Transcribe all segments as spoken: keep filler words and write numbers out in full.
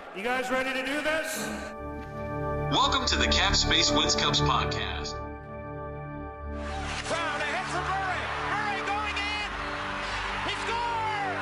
You guys ready to do this? Welcome to the Cap Space Wins Cups podcast. Brown ahead for Murray. Murray going in. He scores!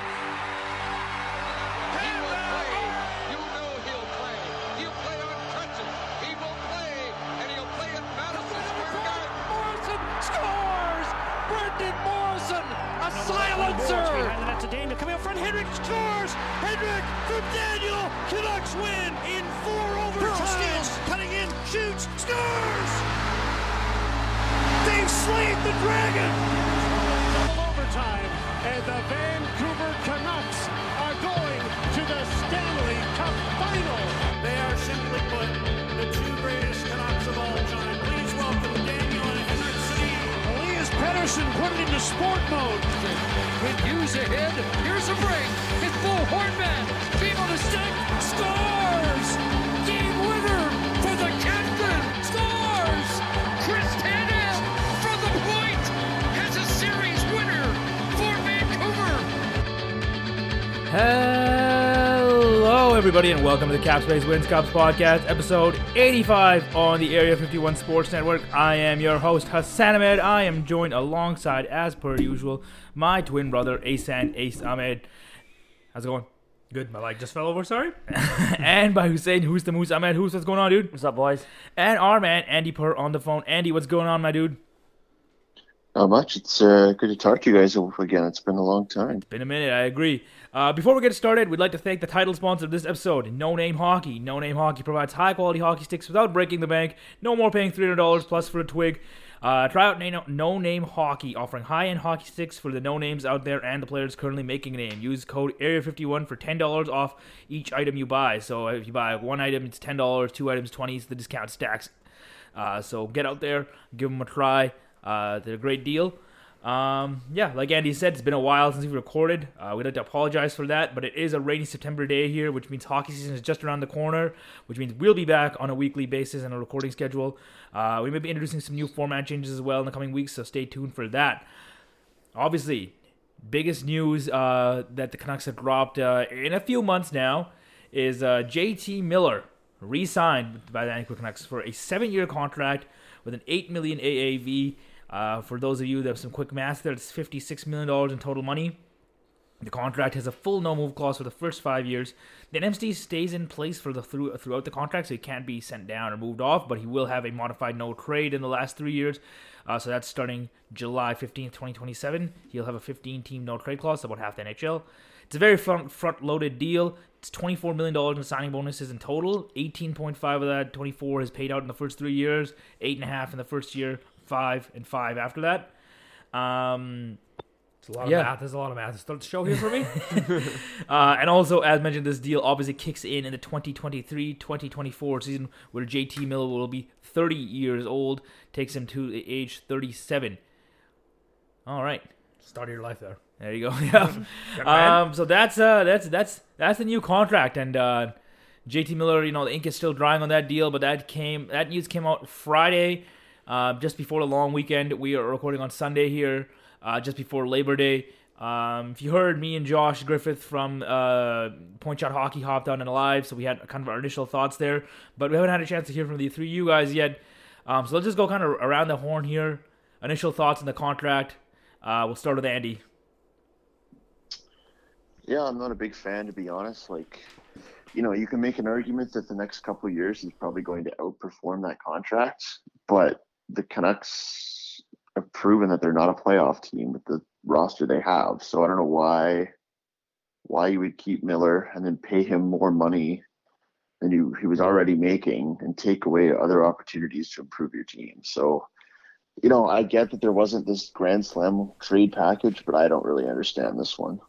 He will play. You know he'll play. He'll play on crutches. He will play, and he'll play at Madison Square Garden. Morrison scores! Brendan Morrison, a silencer! Behind the net to Daniel. Coming up front, Hendrick scores! Hendrick from Daniel! Canucks win in four overtime! Steals, cutting in, shoots, scores! They've slayed the Dragon! Double overtime, and the Vancouver Canucks are going to the Stanley Cup Final! They are simply put the two greatest Canucks of all time. Please welcome Daniel and Henrik Sedin. Elias Pettersson put it into sport mode. With Hughes ahead, here's a break. It's Bo Hornman, being on the stick, scores! Game winner for the captain, scores! Chris Tanev from the point has a series winner for Vancouver. Hello, everybody, and welcome to the Cap Space Wins Cups podcast, episode eighty-five on the Area fifty-one Sports Network. I am your host, Hassan Ahmed. I am joined alongside, as per usual, my twin brother, Asan Ace Ahmed. How's it going? Good, my leg just fell over, sorry. And by Hussein, who's the Moose Ahmed. Who's what's going on, dude? What's up, boys? And our man, Andy Purr, on the phone. Andy, what's going on, my dude? Not much. It's uh, good to talk to you guys again. It's been a long time. It's been a minute, I agree. Uh, before we get started, we'd like to thank the title sponsor of this episode, No Name Hockey. No Name Hockey provides high-quality hockey sticks without breaking the bank. No more paying three hundred dollars plus for a twig. Uh, try out No Name Hockey, offering high-end hockey sticks for the no-names out there and the players currently making a name. Use code Area fifty-one for ten dollars off each item you buy. So if you buy one item, it's ten dollars, two items, twenty dollars, so the discount stacks. Uh, so get out there, give them a try. Uh, they're a great deal. Um, yeah, like Andy said, it's been a while since we recorded. Uh, we'd like to apologize for that, but it is a rainy September day here, which means hockey season is just around the corner, which means we'll be back on a weekly basis on a recording schedule. Uh, we may be introducing some new format changes as well in the coming weeks, so stay tuned for that. Obviously, biggest news uh, that the Canucks have dropped uh, in a few months now is uh, J T Miller re-signed by the Vancouver Canucks for a seven-year contract with an eight million dollars A A V. Uh, for those of you that have some quick math there, it's fifty-six million dollars in total money. The contract has a full no-move clause for the first five years. The N M C stays in place for the through, throughout the contract, so he can't be sent down or moved off, but he will have a modified no-trade in the last three years. Uh, so that's starting July fifteenth, twenty twenty-seven. He'll have a fifteen-team no-trade clause, so about half the N H L. It's a very front, front-loaded deal. It's twenty-four million dollars in signing bonuses in total. eighteen point five of that, twenty-four is paid out in the first three years. eight point five in the first year. Five and five after that. Um, It's a lot yeah. of math. There's a lot of math. Start the show here for me. uh, and also, as mentioned, this deal obviously kicks in in the twenty twenty-three twenty twenty-four season, where J T Miller will be thirty years old. Takes him to age thirty-seven. All right. Start of your life there. There you go. Yeah. um, so that's uh, that's that's that's the new contract, and uh, J T Miller, you know, the ink is still drying on that deal, but that came that news came out Friday. Uh, just before the long weekend. We are recording on Sunday here, uh, just before Labor Day. Um, if you heard, me and Josh Griffith from uh, Point Shot Hockey hopped on and live, so we had kind of our initial thoughts there, but we haven't had a chance to hear from the three of you guys yet. Um, so let's just go kind of around the horn here. Initial thoughts on the contract. Uh, we'll start with Andy. Yeah, I'm not a big fan, to be honest. Like, you know, you can make an argument that the next couple of years he's probably going to outperform that contract, but the Canucks have proven that they're not a playoff team with the roster they have. So I don't know why why you would keep Miller and then pay him more money than you, he was already making and take away other opportunities to improve your team. So, you know, I get that there wasn't this Grand Slam trade package, but I don't really understand this one.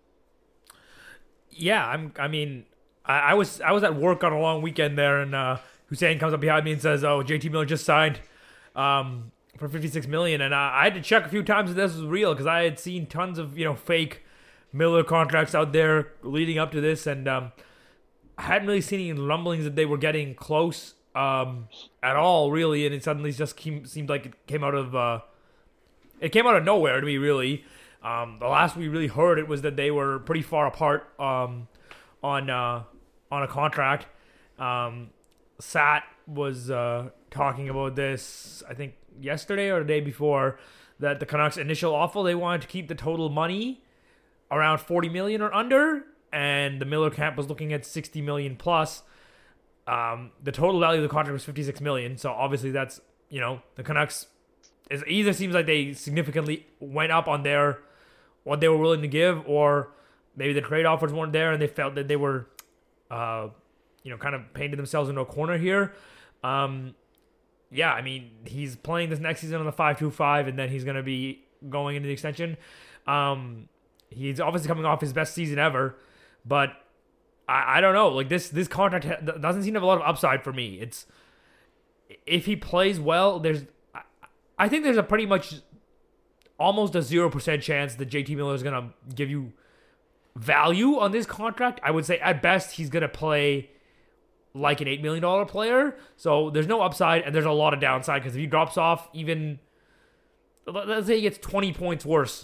Yeah, I'm. I mean, I, I was I was at work on a long weekend there, and uh, Hussein comes up behind me and says, "Oh, J T Miller just signed." Um, for fifty-six million dollars, and uh, I had to check a few times if this was real because I had seen tons of you know fake Miller contracts out there leading up to this, and um, I hadn't really seen any rumblings that they were getting close um, at all, really, and it suddenly just came, seemed like it came out of uh, it came out of nowhere to me, really. Um, the last we really heard it was that they were pretty far apart um, on uh, on a contract. Um, Sat was uh, talking about this, I think, yesterday or the day before, that the Canucks' initial offer, they wanted to keep the total money around forty million dollars or under, and the Miller camp was looking at sixty million dollars plus. Um, the total value of the contract was fifty-six million dollars, so obviously that's, you know, the Canucks, it either seems like they significantly went up on their, what they were willing to give, or maybe the trade offers weren't there and they felt that they were, uh, you know, kind of painted themselves into a corner here. Um, yeah, I mean, he's playing this next season on the five two five, and then he's going to be going into the extension. Um, he's obviously coming off his best season ever, but I, I don't know. Like, this this contract ha- doesn't seem to have a lot of upside for me. It's, if he plays well, there's, I, I think there's a pretty much almost a zero percent chance that J T Miller is going to give you value on this contract. I would say at best he's going to play like an eight million dollars player. So there's no upside and there's a lot of downside, because if he drops off even, let's say he gets twenty points worse,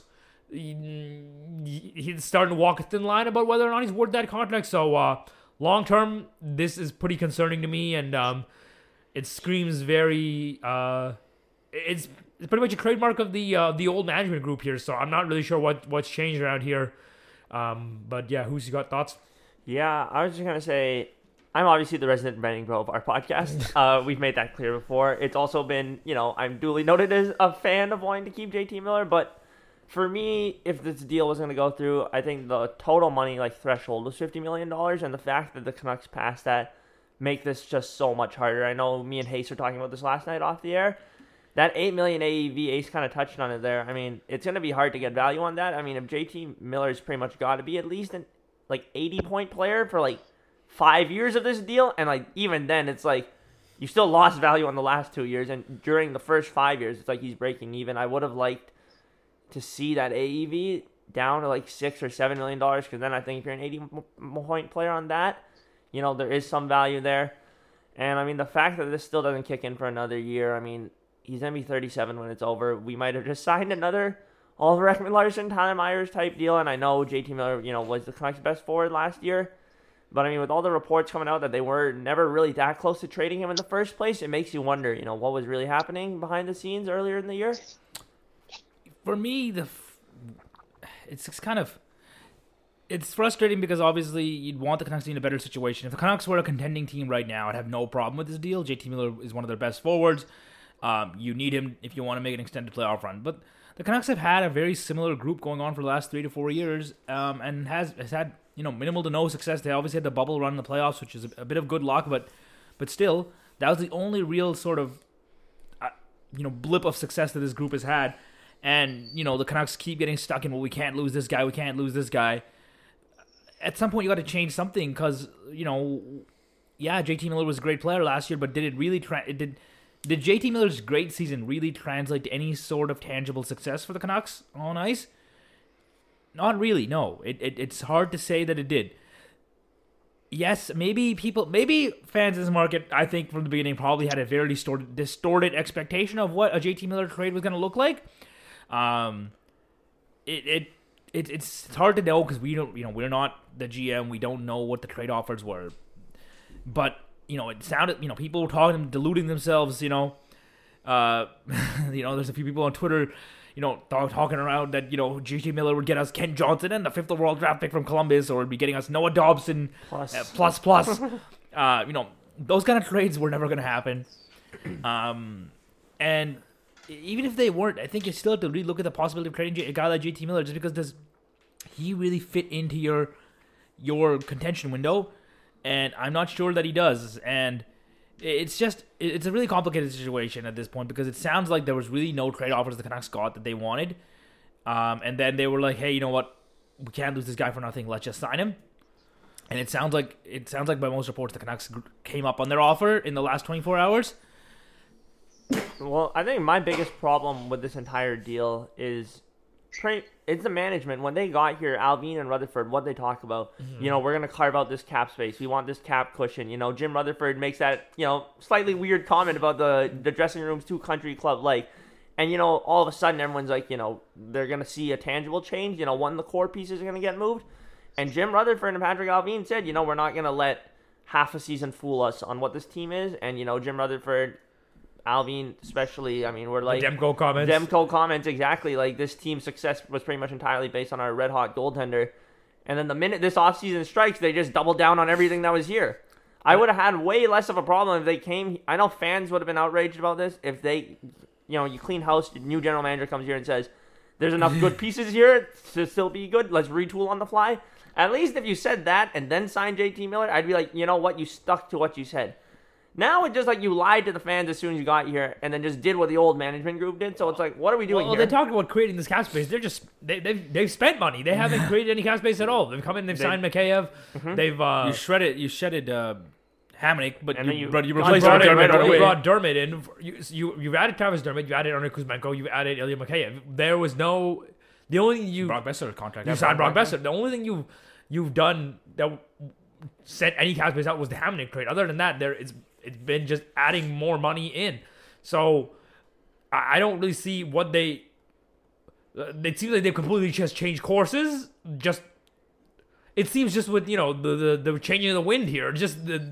he's starting to walk a thin line about whether or not he's worth that contract. So uh, long term, this is pretty concerning to me, and um, it screams very, uh, it's, it's pretty much a trademark of the uh, the old management group here. So I'm not really sure what, what's changed around here. Um, but yeah, who's got thoughts? Yeah, I was just going to say, I'm obviously the resident betting bro of our podcast. Uh, we've made that clear before. It's also been, you know, I'm duly noted as a fan of wanting to keep J T Miller, but for me, if this deal was going to go through, I think the total money like threshold was fifty million dollars, and the fact that the Canucks passed that make this just so much harder. I know me and Hayes were talking about this last night off the air. That eight million dollars A E V, Ace kind of touched on it there. I mean, it's going to be hard to get value on that. I mean, if J T Miller's pretty much got to be at least an like eighty-point player for like five years of this deal, and like even then, it's like you still lost value on the last two years, and during the first five years, it's like he's breaking even. I would have liked to see that A E V down to like six or seven million dollars, because then I think if you're an eighty-point player on that, you know, there is some value there. And I mean, the fact that this still doesn't kick in for another year, I mean, he's going to be thirty-seven when it's over. We might have just signed another Oliver Ekman-Larsson, Tyler Myers type deal. And I know J T Miller, you know, was the Canucks' best forward last year. But I mean, with all the reports coming out that they were never really that close to trading him in the first place, it makes you wonder, you know, what was really happening behind the scenes earlier in the year. For me, the f- it's just kind of, it's frustrating because obviously you'd want the Canucks to be in a better situation. If the Canucks were a contending team right now, I'd have no problem with this deal. J T Miller is one of their best forwards. Um, you need him if you want to make an extended playoff run. But the Canucks have had a very similar group going on for the last three to four years, um, and has has had, you know, minimal to no success. They obviously had the bubble run in the playoffs, which is a, a bit of good luck, but but still, that was the only real sort of uh, you know blip of success that this group has had. And, you know, the Canucks keep getting stuck in, well, we can't lose this guy, we can't lose this guy. At some point, you got to change something because, you know, yeah, J T Miller was a great player last year, but did it really, tra- did did J T Miller's great season really translate to any sort of tangible success for the Canucks on ice? Not really, no. It, it It's hard to say that it did. Yes, maybe people, maybe fans in this market, I think from the beginning, probably had a very distorted, distorted expectation of what a J T Miller trade was going to look like. Um, it, it it it's hard to know because we don't, you know, we're not the G M. We don't know what the trade offers were, but you know, it sounded, you know, people were talking, deluding themselves. You know, uh, you know, there's a few people on Twitter, you know, th- talking around that, you know, J T Miller would get us Kent Johnson and the fifth overall draft pick from Columbus, or would be getting us Noah Dobson plus uh, plus plus. uh, you know, those kind of trades were never going to happen. Um, and even if they weren't, I think you still have to really look at the possibility of trading a guy like J T Miller, just because does he really fit into your your contention window? And I'm not sure that he does. And it's just, it's a really complicated situation at this point, because it sounds like there was really no trade offers the Canucks got that they wanted. Um, and then they were like, hey, you know what? We can't lose this guy for nothing. Let's just sign him. And it sounds like, it sounds like by most reports, the Canucks came up on their offer in the last twenty-four hours. Well, I think my biggest problem with this entire deal is it's the management. When they got here, Alvin and Rutherford, what they talk about, mm-hmm. you know, we're going to carve out this cap space. We want this cap cushion. You know, Jim Rutherford makes that, you know, slightly weird comment about the, the dressing room's too country club-like. And, you know, all of a sudden everyone's like, you know, they're going to see a tangible change. You know, one of the core pieces are going to get moved. And Jim Rutherford and Patrick Alvin said, you know, we're not going to let half a season fool us on what this team is, and you know Jim Rutherford, Alvin especially. I mean, we're like the Demko comments. Demko comments exactly. Like this team's success was pretty much entirely based on our red hot goaltender, and then the minute this offseason strikes, they just double down on everything that was here. I would have had way less of a problem if they came. I know fans would have been outraged about this if they, you know, you clean house, new general manager comes here and says, there's enough good pieces here to still be good. Let's retool on the fly. At least if you said that and then signed J T Miller, I'd be like, you know what? You stuck to what you said. Now it's just like you lied to the fans as soon as you got here and then just did what the old management group did. So it's like, what are we doing well, here? They talked about creating this cap space. They're just, they, they've, they've spent money. They haven't created any cap space at all. They've come in, they've They- signed Mikheyev. Mhm. They've, uh, You shredded, you shedded uh, Hamonic, but And you, then you but you got replaced Dermott Dermott right right away. You away. brought Dermott in. You, you, you've added Travis Dermott. You added Arne Kuzmenko. You've added Ilya Mikheyev. There was no... The only thing you... Brock Besser contract. You signed Brock Besser. The only thing you've, you've done that sent any cap space out was the Hamonic trade. Other than that, there it's, it's been just adding more money in. So, I, I don't really see what they... Uh, it seems like they've completely just changed courses. Just... It seems just with, you know, the, the, the changing of the wind here. Just the...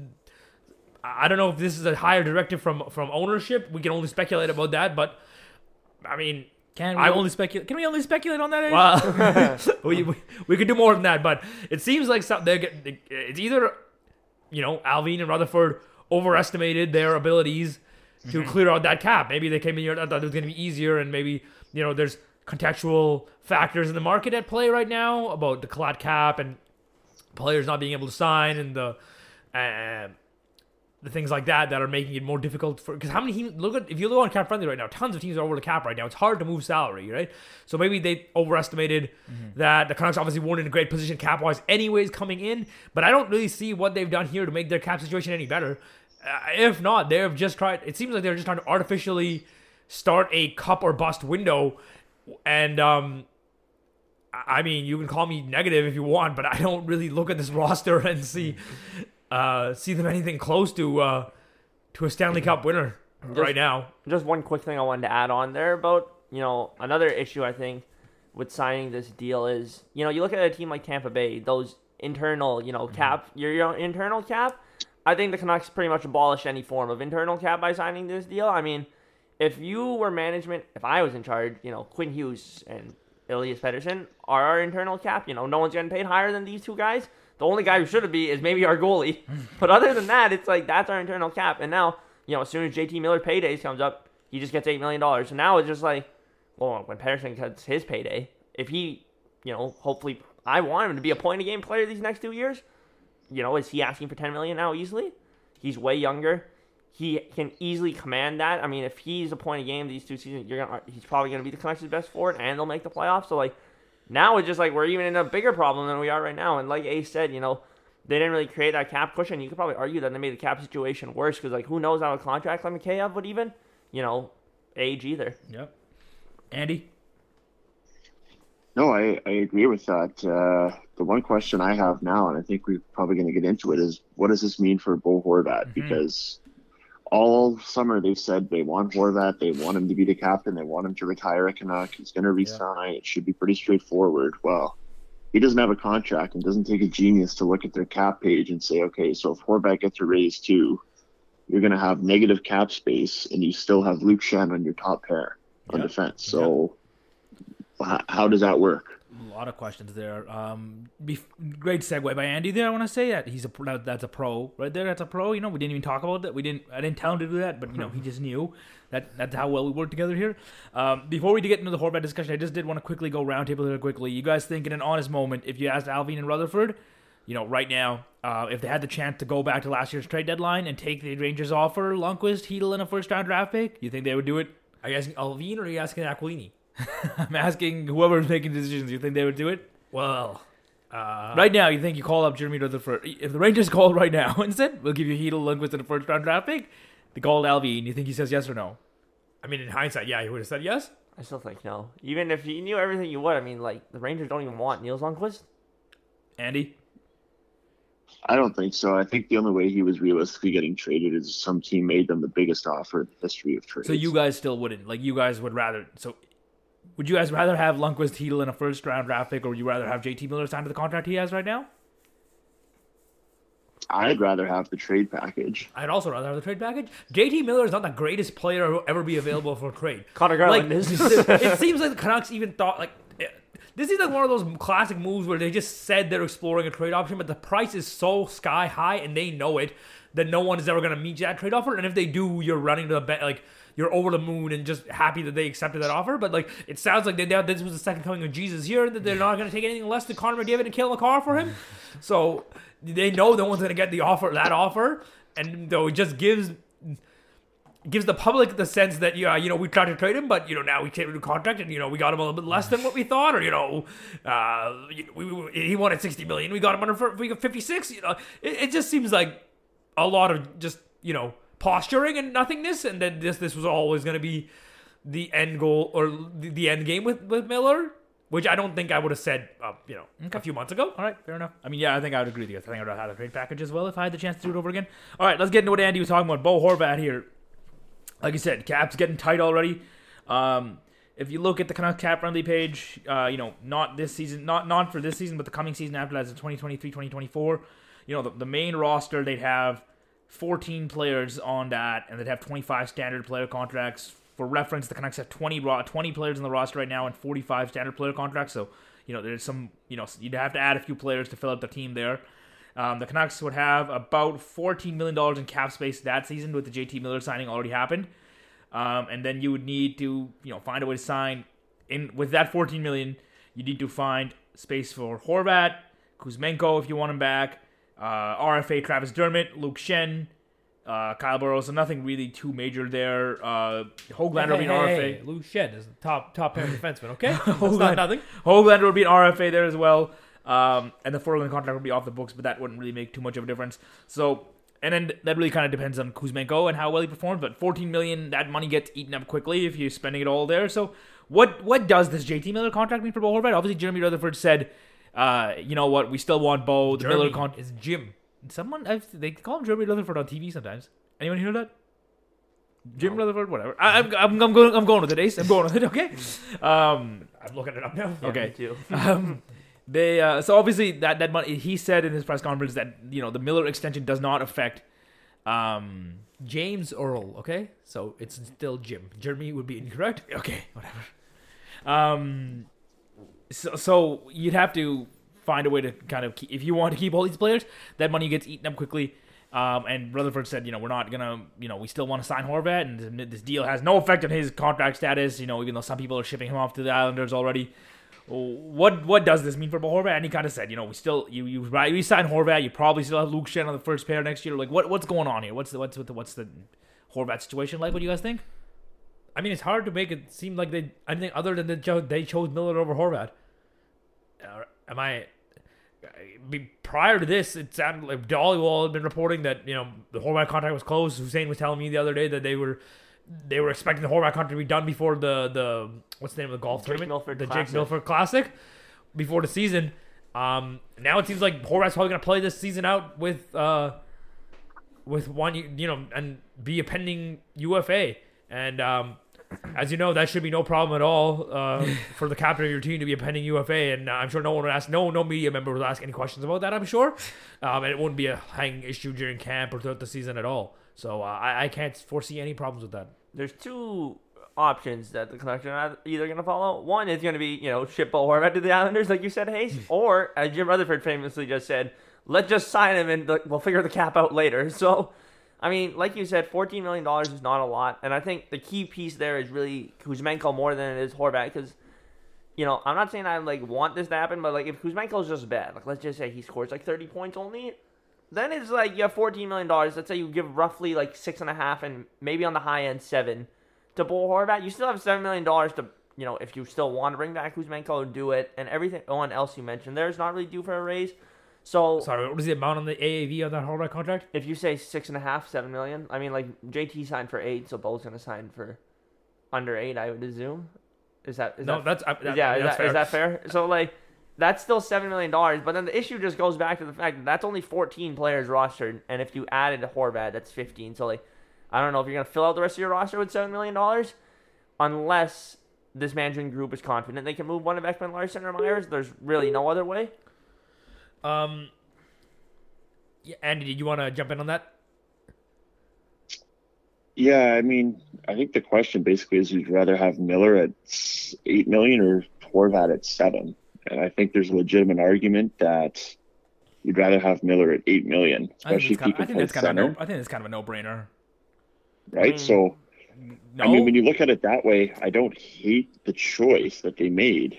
I don't know if this is a higher directive from, from ownership. We can only speculate about that, but I mean, Can we I- only speculate? Can we only speculate on that? Ed? well, we, we we could do more than that. But it seems like some, they get, it's either, you know, Alvin and Rutherford overestimated their abilities to clear out that cap. Maybe they came in here and thought it was going to be easier, and maybe, you know, there's contextual factors in the market at play right now about the collat cap and players not being able to sign and the. Uh, The things like that that are making it more difficult for, because how many teams look at, if you look on Cap Friendly right now, tons of teams are over the cap right now. It's hard to move salary, right? So maybe they overestimated that the Canucks obviously weren't in a great position cap wise, anyways, coming in. But I don't really see what they've done here to make their cap situation any better. Uh, if not, they've just tried. It seems like they're just trying to artificially start a cup or bust window, and um. I mean, you can call me negative if you want, but I don't really look at this roster and see uh, see them anything close to uh, to a Stanley Cup winner Just- right now. Just one quick thing I wanted to add on there about, you know, another issue I think with signing this deal is, you know, you look at a team like Tampa Bay, those internal, you know, cap, your, your internal cap. I think the Canucks pretty much abolished any form of internal cap by signing this deal. I mean, if you were management, if I was in charge, you know, Quinn Hughes and Elias Pettersson are our internal cap. You know, no one's getting paid higher than these two guys. The only guy who should be is maybe our goalie. But other than that, it's like that's our internal cap. And now, you know, as soon as J T Miller paydays comes up, he just gets eight million dollars. So now it's just like, well, when Pettersson gets his payday, if he, you know, hopefully, I want him to be a point a game player these next two years. You know, is he asking for ten million dollars now easily? He's way younger. He can easily command that. I mean, if he's a point a game these two seasons, you're gonna, he's probably going to be the Canucks' best forward, and they'll make the playoffs. So, like, now it's just like we're even in a bigger problem than we are right now. And like Ace said, you know, they didn't really create that cap cushion. You could probably argue that they made the cap situation worse because, like, who knows how a contract like Mikheyev would even, you know, age either. Yep. Andy? No, I, I agree with that. Uh, the one question I have now, and I think we're probably going to get into it, is what does this mean for Bo Horvat? Mhm. Because all summer they've said they want Horvat, they want him to be the captain, they want him to retire a Canuck, he's going to resign, it should be pretty straightforward. Well, he doesn't have a contract and doesn't take a genius to look at their cap page and say, okay, so if Horvat gets a raise too, you're going to have negative cap space and you still have Luke Shen on your top pair on Yeah. defense. So h- how does that work? A lot of questions there. Um, bef- great segue by Andy there. I want to say that he's a pro- that's a pro right there. That's a pro. You know, we didn't even talk about that. We didn't. I didn't tell him to do that, but you know, he just knew that. That's how well we work together here. Um, before we get into the Horvat discussion, I just did want to quickly go roundtable here quickly. You guys think in an honest moment, if you asked Alvin and Rutherford, you know, right now, uh, if they had the chance to go back to last year's trade deadline and take the Rangers offer, Lundqvist, Hedl, and a first round draft pick, you think they would do it? Are you asking Alvin or are you asking Aquilini? I'm asking whoever's making decisions. You think they would do it? Well, uh, Right now, you think you call up Jeremy Rutherford. If the Rangers called right now and said, we'll give you Hedl, Lundqvist, and a first round draft pick, they called Alvin. You think he says yes or no? I mean, in hindsight, yeah, he would have said yes. I still think no. Even if you knew everything you would, I mean, like, the Rangers don't even want Niels Lundqvist. Andy? I don't think so. I think the only way he was realistically getting traded is some team made them the biggest offer in the history of trades. So you guys still wouldn't. Like, you guys would rather. So would you guys rather have Lundqvist, Hedl, and a first round draft pick, or would you rather have J T Miller sign to the contract he has right now? I'd rather have the trade package. I'd also rather have the trade package. J T Miller is not the greatest player who will ever be available for trade. Connor Garland like, is. It seems like the Canucks even thought, like, this is like one of those classic moves where they just said they're exploring a trade option, but the price is so sky high and they know it that no one is ever going to meet that trade offer. And if they do, you're running to the bet, like, you're over the moon and just happy that they accepted that offer. But, like, it sounds like they doubt this was the second coming of Jesus here, that they're not going to take anything less than Connor McDavid and Cale Makar for him. So they know no one's going to get the offer, that offer. And though it just gives gives the public the sense that, yeah, you know, we tried to trade him, but, you know, now we came into contract and, you know, we got him a little bit less than what we thought, or, you know, uh, we, we, he wanted sixty million, we got him under for, we got fifty-six. You know, it, it just seems like a lot of just, you know, posturing and nothingness, and then this this was always going to be the end goal or the, the end game with, with Miller, which I don't think I would have said, uh, you know, okay. a few months ago. All right, fair enough. I mean, yeah, I think I would agree with you. I think I would have had a trade package as well if I had the chance to do it over again. All right, let's get into what Andy was talking about. Bo Horvat here. Like you said, cap's getting tight already. Um, if you look at the Canucks cap friendly page, uh, you know, not this season, not not for this season, but the coming season after that is twenty twenty-three twenty twenty-four. You know, the, the main roster, they'd have fourteen players on that, and they'd have twenty-five standard player contracts. For reference, the Canucks have twenty, twenty players in the roster right now and forty-five standard player contracts. So, you know, there's some, you know, you'd have to add a few players to fill out the team there. Um, the Canucks would have about fourteen million dollars in cap space that season with the J T Miller signing already happened. Um, and then you would need to, you know, find a way to sign in with that fourteen million dollars. You need to find space for Horvat, Kuzmenko if you want him back, uh, R F A Travis Dermott, Luke Shen, uh, Kyle Burrows. So nothing really too major there. Uh, Höglander will be an hey, R F A. Hey, Luke Shen is the top top pair defenseman. Okay, that's not nothing. Höglander will be an R F A there as well. Um, and the Forlan contract would be off the books, but that wouldn't really make too much of a difference. So, and then that really kind of depends on Kuzmenko and how well he performs. But fourteen million dollars, that money gets eaten up quickly if you're spending it all there. So, what what does this J T Miller contract mean for Bo Horvat? Obviously, Jeremy Rutherford said, uh, you know what, we still want Bo. The Jeremy Miller contract is Jim. Someone I've, they call him Jeremy Rutherford on T V sometimes. Anyone hear that? Jim no. Rutherford, whatever. I, I'm, I'm, I'm going. I'm going with it, Ace. I'm going with it. Okay. Um, I'm looking it up now. Yeah, okay. me too. um, They uh, so obviously that that money, he said in his press conference that, you know, the Miller extension does not affect um, James Earl. Okay, so it's still Jim. Jeremy would be incorrect. Okay, whatever. Um, so so you'd have to find a way to kind of keep, if you want to keep all these players, that money gets eaten up quickly. Um, and Rutherford said, you know, we're not gonna, you know, we still want to sign Horvat, and this deal has no effect on his contract status. You know, even though some people are shipping him off to the Islanders already. What what does this mean for Horvat? And he kind of said, you know, we still you you right you sign Horvat, you probably still have Luke Shen on the first pair next year. Like, what what's going on here? What's the what's the, what's the Horvat situation like? What do you guys think? I mean, it's hard to make it seem like they anything other than they chose, they chose Miller over Horvat. Uh, am I? Prior to this, it sounded like Dollywall had been reporting that, you know, the Horvat contract was closed. Hussein was telling me the other day that they were. They were expecting the Horvat contract to be done before the, the what's the name of the golf Jake tournament? Milford the Classic. Jake Milford Classic before the season. Um, now it seems like Horvat's probably going to play this season out with uh, with one, you know, and be a pending U F A. And um, as you know, that should be no problem at all uh, for the captain of your team to be a pending U F A. And I'm sure no one would ask, no no media member would ask any questions about that, I'm sure. Um, and it wouldn't be a hanging issue during camp or throughout the season at all. So uh, I, I can't foresee any problems with that. There's two options that the Canucks are either going to follow. One is going to be, you know, ship Bo Horvat to the Islanders, like you said, Hayes. Or, as Jim Rutherford famously just said, let's just sign him and we'll figure the cap out later. So, I mean, like you said, fourteen million dollars is not a lot. And I think the key piece there is really Kuzmenko more than it is Horvat. Because, you know, I'm not saying I, like, want this to happen, but, like, if Kuzmenko's just bad, like, let's just say he scores, like, thirty points only, then it's like you have fourteen million dollars. Let's say you give roughly like six and a half and maybe on the high end seven to Bo Horvat. You still have seven million dollars to, you know, if you still want to bring back Kuzmenko, do it. And everything on else you mentioned, there's not really due for a raise. So sorry, what was the amount on the A A V on that Horvat contract? If you say six and a half, seven million, I mean, like J T signed for eight, so Bo's gonna sign for under eight, I would assume. Is that is no? that, that's uh, that, yeah. I mean, is, that's that, fair. is that fair? So like. That's still seven million dollars, but then the issue just goes back to the fact that that's only fourteen players rostered, and if you added Horvat, that's fifteen. So, like, I don't know if you're going to fill out the rest of your roster with seven million dollars, unless this management group is confident they can move one of Ekman Larson or Myers. There's really no other way. Um, Yeah, Andy, did you want to jump in on that? Yeah, I mean, I think the question basically is you'd rather have Miller at eight million or Horvat at seven. And I think there's a legitimate argument that you'd rather have Miller at eight million, especially if he can play center. No, I think it's kind of a no-brainer. Right? Mm. So, No? I mean, when you look at it that way, I don't hate the choice that they made.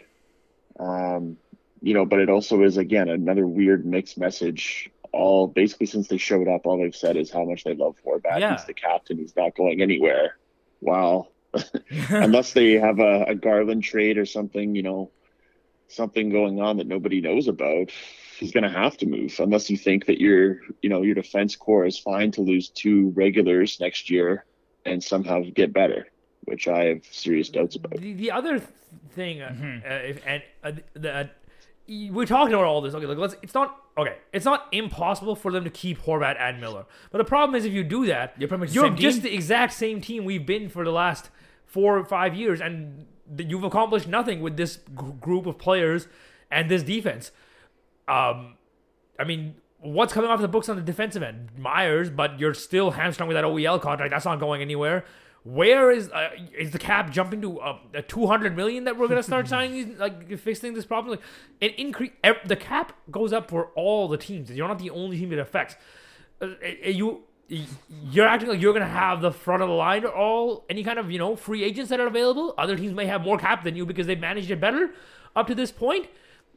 Um, you know, but it also is, again, another weird mixed message. All basically since they showed up, all they've said is how much they love Horvat. Yeah. He's the captain. He's not going anywhere. Wow. Unless they have a, a Garland trade or something, you know, something going on that nobody knows about, he's going to have to move. Unless you think that your, you know, your defense core is fine to lose two regulars next year and somehow get better, which I have serious doubts about. The, the other th- thing, uh, Mm-hmm. uh, if, and uh, the, uh, we're talking about all this. Okay, like let's. It's not okay. It's not impossible for them to keep Horvat and Miller. But the problem is, if you do that, You're pretty much the you're same just team? the exact same team we've been for the last four or five years, and th- you've accomplished nothing with this g- group of players and this defense. Um, I mean, what's coming off the books on the defensive end? Myers, but you're still hamstrung with that O E L contract. That's not going anywhere. Where is uh, is the cap jumping to uh, a two hundred million that we're gonna start signing these, like fixing this problem? Like, it increase ev- the cap goes up for all the teams. You're not the only team it affects. Uh, uh, you you're acting like you're gonna have the front of the line or all any kind of you know free agents that are available. Other teams may have more cap than you because they've managed it better up to this point.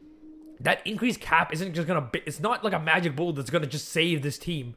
That increased cap isn't just gonna. Be, it's not like a magic bullet that's gonna just save this team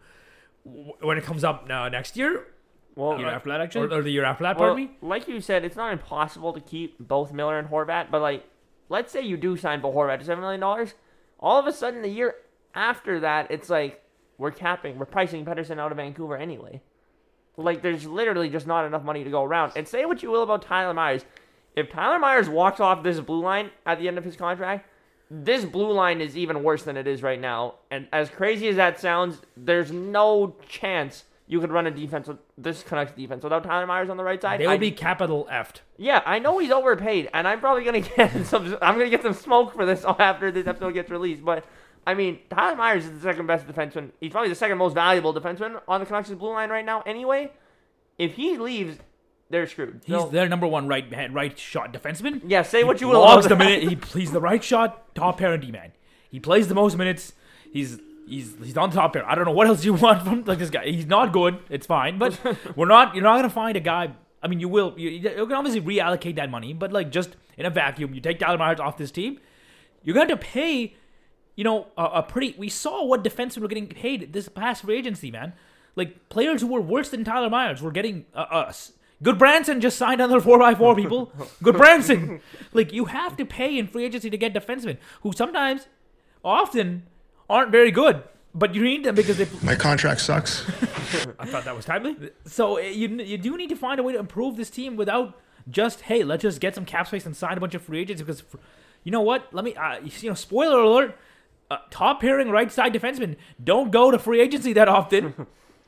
w- when it comes up uh, next year. Well, Year after that, actually? Or, or the year after that, well, pardon me? like you said, it's not impossible to keep both Miller and Horvat, but like, let's say you do sign for Horvat to seven million dollars. All of a sudden, the year after that, it's like we're capping, we're pricing Pettersson out of Vancouver anyway. Like, there's literally just not enough money to go around. And say what you will about Tyler Myers, if Tyler Myers walks off this blue line at the end of his contract, this blue line is even worse than it is right now. And as crazy as that sounds, there's no chance you could run a defense with this Canucks defense without Tyler Myers on the right side. They will I, be capital F'd. Yeah, I know he's overpaid, and I'm probably gonna get some. I'm gonna get some smoke for this after this episode gets released. But I mean, Tyler Myers is the second best defenseman. He's probably the second most valuable defenseman on the Canucks' blue line right now. Anyway, if he leaves, they're screwed. He's So, their number one right hand, right shot defenseman. yeah, say what you will. Logs about the that. minute he plays the right shot, top pair and D man. He plays the most minutes. He's he's he's on the top pair. I don't know what else you want from like this guy. He's not good. It's fine, but we're not. You're not gonna find a guy. I mean, you will. You, you can obviously reallocate that money, but like just in a vacuum, you take Tyler Myers off this team. You're going to pay. You know, a, a pretty. We saw what defensemen were getting paid this past free agency, man. Like players who were worse than Tyler Myers were getting uh, us. Good Branson just signed another four by four, people. Good Branson. Like, you have to pay in free agency to get defensemen who sometimes, often, aren't very good. But you need them because they... My contract sucks. I thought that was timely. So, you, you do need to find a way to improve this team without just, hey, let's just get some cap space and sign a bunch of free agents because, you know what? Let me... Uh, you know, spoiler alert, uh, top pairing right side defensemen don't go to free agency that often.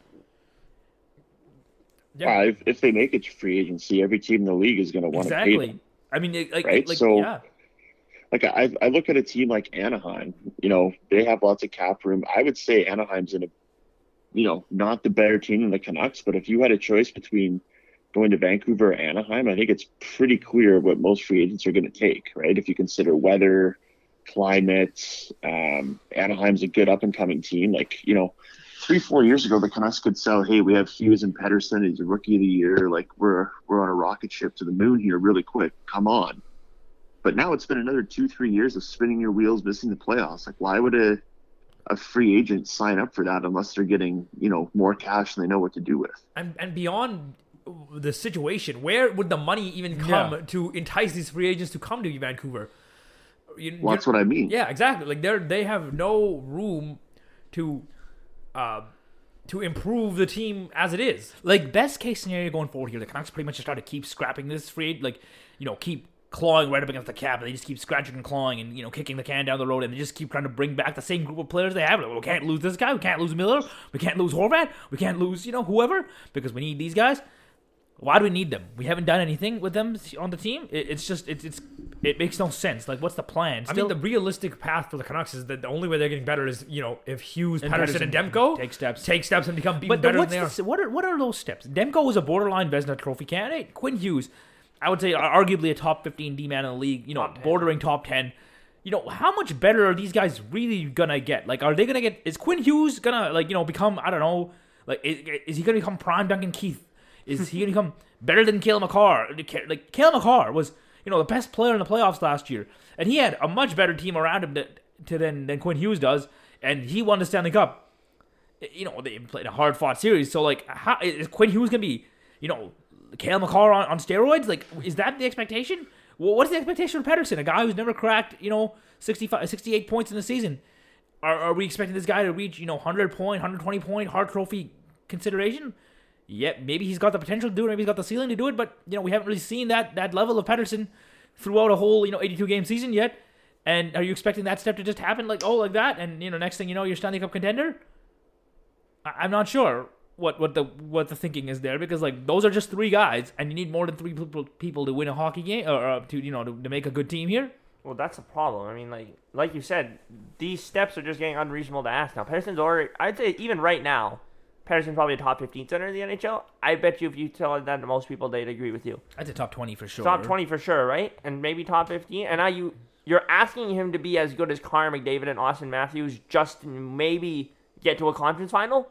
Yeah. Uh, if, if they make it to free agency, every team in the league is going to want to exactly. pay them. I mean, it- like, Right? like So- yeah. Like I, I look at a team like Anaheim. You know, they have lots of cap room. I would say Anaheim's in a, you know, not the better team than the Canucks. But if you had a choice between going to Vancouver or Anaheim, I think it's pretty clear what most free agents are going to take. Right? If you consider weather, climate, um, Anaheim's a good up and coming team. Like, you know. Three, four years ago, the Canucks could sell, hey, we have Hughes and Pettersson. He's a rookie of the year. Like, we're we're on a rocket ship to the moon here really quick. Come on. But now it's been another two, three years of spinning your wheels, missing the playoffs. Like, why would a a free agent sign up for that unless they're getting, you know, more cash than they know what to do with? And, and beyond the situation, where would the money even come Yeah. to entice these free agents to come to Vancouver? You, Well, that's what I mean. Yeah, exactly. Like they're they have no room to uh, to improve the team as it is. Like, best case scenario going forward here, the Canucks pretty much just try to keep scrapping this free, like, you know, keep clawing right up against the cap, and they just keep scratching and clawing and, you know, kicking the can down the road, and they just keep trying to bring back the same group of players they have. Like, well, we can't lose this guy, we can't lose Miller, we can't lose Horvat, we can't lose, you know, whoever, because we need these guys. Why do we need them? We haven't done anything with them on the team. It, it's just it's it's it makes no sense. Like, what's the plan? I Still, mean, the realistic path for the Canucks is that the only way they're getting better is, you know, if Hughes, And Pettersson, and Pettersson Demko take steps. take steps and become even but better what's than they are. the, what are what are those steps? Demko was a borderline Vezina Trophy candidate. Quinn Hughes, I would say, arguably a top fifteen D man in the league. You know, Top ten. bordering top ten. You know, how much better are these guys really gonna get? Like, are they gonna get? Is Quinn Hughes gonna, like, you know, become, I don't know, like, is, is he gonna become prime Duncan Keith? Is he gonna become better than Cale Makar? Like, Cale Makar was, you know, the best player in the playoffs last year, and he had a much better team around him to, to than than Quinn Hughes does, and he won the Stanley Cup. You know, they played a hard fought series. So, like, how is Quinn Hughes gonna be? You know, Cale Makar on, on steroids? Like, is that the expectation? Well, what's the expectation for Pettersson, a guy who's never cracked, you know, sixty-five, sixty-eight points in the season? Are, are we expecting this guy to reach, you know, one hundred point, one hundred twenty point Hart Trophy consideration? Yeah, maybe he's got the potential to do it, maybe he's got the ceiling to do it, but, you know, we haven't really seen that that level of Pettersson throughout a whole, you know, eighty-two game season yet. And are you expecting that step to just happen, like, oh, like that, and, you know, next thing you know, you're Stanley Cup contender? I- I'm not sure what what the what the thinking is there, because, like, those are just three guys, and you need more than three people people to win a hockey game, or uh, to, you know, to, to make a good team here. Well, that's the problem. I mean, like like you said, these steps are just getting unreasonable to ask now. Pettersson's already, I'd say even right now, Pettersson's probably a top fifteen center in the N H L. I bet you if you tell that to most people, they'd agree with you. I'd say top twenty for sure. Top twenty for sure, right? And maybe top fifteen. And now you, you're asking him to be as good as Connor McDavid and Austin Matthews just to maybe get to a conference final?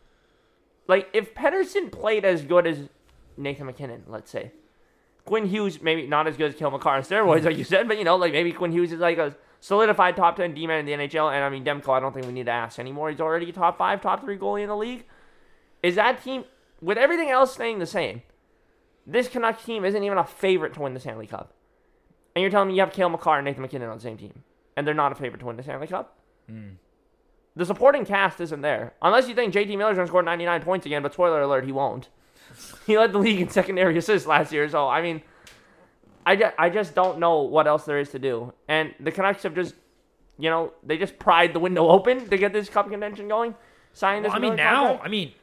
Like, if Pettersson played as good as Nathan McKinnon, let's say, Quinn Hughes, maybe not as good as Cale Makar on steroids, like you said, but, you know, like, maybe Quinn Hughes is like a solidified top ten D-man in the N H L, and, I mean, Demko, I don't think we need to ask anymore. He's already a top five, top three goalie in the league. Is that team, with everything else staying the same, this Canucks team isn't even a favorite to win the Stanley Cup. And you're telling me you have Cale Makar and Nathan McKinnon on the same team, and they're not a favorite to win the Stanley Cup? Mm. The supporting cast isn't there. Unless you think J T Miller's going to score ninety-nine points again, but spoiler alert, he won't. He led the league in secondary assists last year, so, I mean, I just, I just don't know what else there is to do. And the Canucks have just, you know, they just pried the window open to get this cup contention going. Sign this Well, I mean, Miller now, contract. I mean,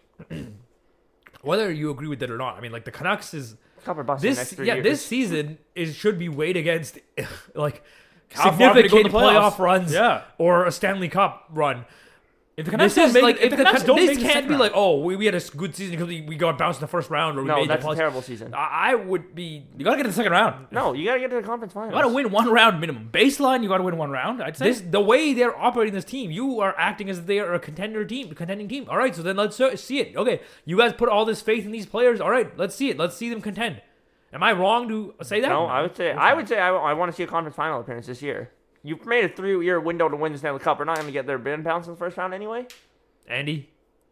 whether you agree with it or not, I mean, like, the Canucks is Cup or bust in the next this, three yeah, years. this season is should be weighed against like How far did they go in significant the playoffs? playoff runs, Yeah. or a Stanley Cup run. If the Canucks This don't is make like it, if if the the Canucks Canucks, don't this make it to the can't second be round, like, oh, we, we had a good season because we, we got bounced in the first round, or we No, made that's the a plus. terrible season. I, I would be. you gotta get to the second round. No, you got to get to the conference finals. You gotta win one round minimum. Baseline, you gotta win one round. I'd say. This the way they're operating this team. You are acting as if they are a contender team, a contending team. All right, so then let's uh, see it. Okay, you guys put all this faith in these players. All right, let's see it. Let's see them contend. Am I wrong to say that? No, I would say I would say I, I want to see a conference final appearance this year. You've made a three-year window to win the Stanley Cup. We're not going to get their bin bounced in the first round anyway. Andy.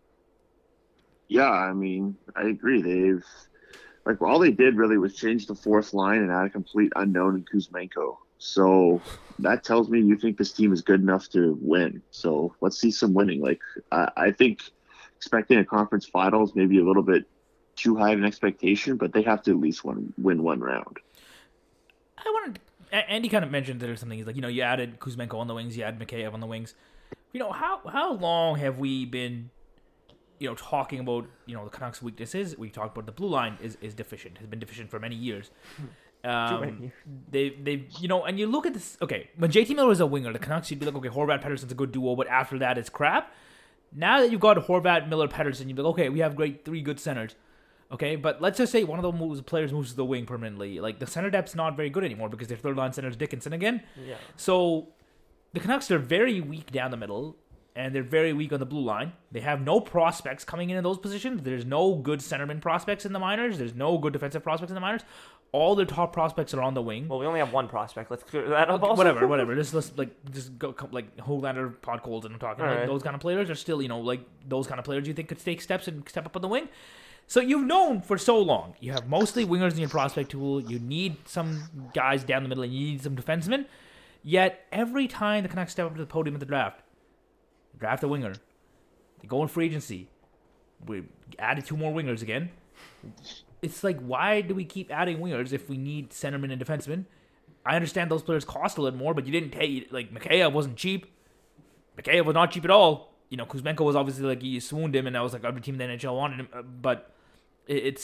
Yeah, I mean, I agree. They've like all they did really was change the fourth line and add a complete unknown in Kuzmenko. So that tells me you think this team is good enough to win. So let's see some winning. Like I, I think expecting a conference finals maybe a little bit too high of an expectation, but they have to at least win, win one round. I wanted. Andy kind of mentioned that there's something. He's like, you know, you added Kuzmenko on the wings, you added Mikheyev on the wings. You know, how how long have we been, you know, talking about, you know, the Canucks' weaknesses? We talked about the blue line is, is deficient, has been deficient for many years. Um, they they you know, and you look at this. Okay, when J T Miller was a winger, the Canucks, you'd be like, okay, Horvat Pettersson's a good duo, but after that, it's crap. Now that you've got Horvat, Miller, Pettersson, you'd be like, okay, we have great three good centers. Okay, but let's just say one of the moves, players moves to the wing permanently. Like, the center depth's not very good anymore because their third line center is Dickinson again. Yeah. So the Canucks are very weak down the middle, and they're very weak on the blue line. They have no prospects coming in in those positions. There's no good centerman prospects in the minors. There's no good defensive prospects in the minors. All their top prospects are on the wing. Well, we only have one prospect. Let's clear that up. Okay, Also. whatever, whatever. Just let's like just go like Hoglander, Podkolzin. I'm talking. All Like, right. those kind of players are still, you know, like those kind of players you think could take steps and step up on the wing. So you've known for so long. You have mostly wingers in your prospect pool. You need some guys down the middle, and you need some defensemen. Yet every time the Canucks step up to the podium at the draft, draft a winger. They go in free agency. We added two more wingers again. It's like, why do we keep adding wingers if we need centermen and defensemen? I understand those players cost a little more, but you didn't pay. Like, Mikheyev wasn't cheap. Mikheyev was not cheap at all. You know, Kuzmenko was obviously like, you swooned him, and that was like every team in the N H L wanted him. Uh, but it, it's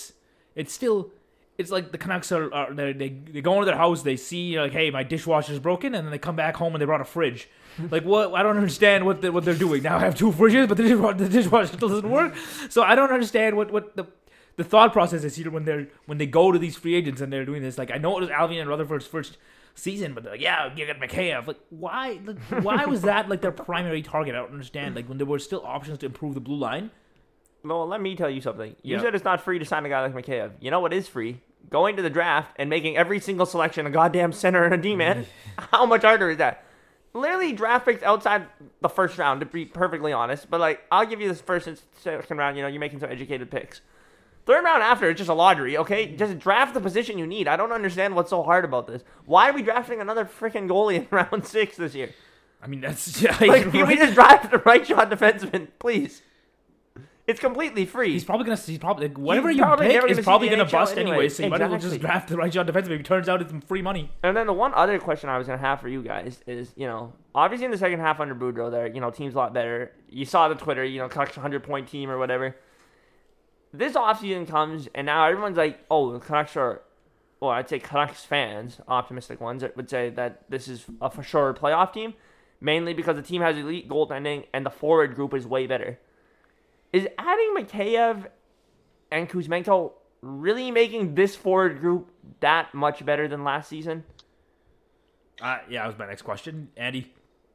it's still, it's like the Canucks are, are they, they they go into their house, they see like, hey, my dishwasher's broken, and then they come back home and they brought a fridge. Like, what? I don't understand what the, what they're doing. Now I have two fridges, but the dishwasher, the dishwasher still doesn't work. So I don't understand what, what the the thought process is here when they're when they go to these free agents and they're doing this. Like, I know it was Alvin and Rutherford's first season, but they're like, yeah, you got Mikheyev. Like, why? Like, why was that like their primary target? I don't understand. Like, when there were still options to improve the blue line. Well, let me tell you something. You Yeah. said it's not free to sign a guy like Mikheyev. You know what is free? Going to the draft and making every single selection a goddamn center and a D-man. How much harder is that? Literally draft picks outside the first round, to be perfectly honest. But, like, I'll give you this first and second round. You know, you're making some educated picks. Third round after, it's just a lottery, okay? Just draft the position you need. I don't understand what's so hard about this. Why are we drafting another freaking goalie in round six this year? I mean, that's yeah, Like, right. can we just draft a right shot defenseman, please? It's completely free. He's probably gonna. He's probably like, whatever He's you probably pick never is gonna see probably the gonna N H L bust anyway. anyway. So you might as well just Exactly. draft the right shot defenseman. It turns out it's some free money. And then the one other question I was going to have for you guys is, you know, obviously in the second half under Boudreau there, you know, team's a lot better. You saw the Twitter, you know, Canucks one hundred point team or whatever. This offseason comes, and now everyone's like, oh, the Canucks are, well, I'd say Canucks fans, optimistic ones, would say that this is a for sure playoff team, mainly because the team has elite goaltending and the forward group is way better. Is adding Mikheyev and Kuzmenko really making this forward group that much better than last season? Uh, yeah, that was my next question, Andy.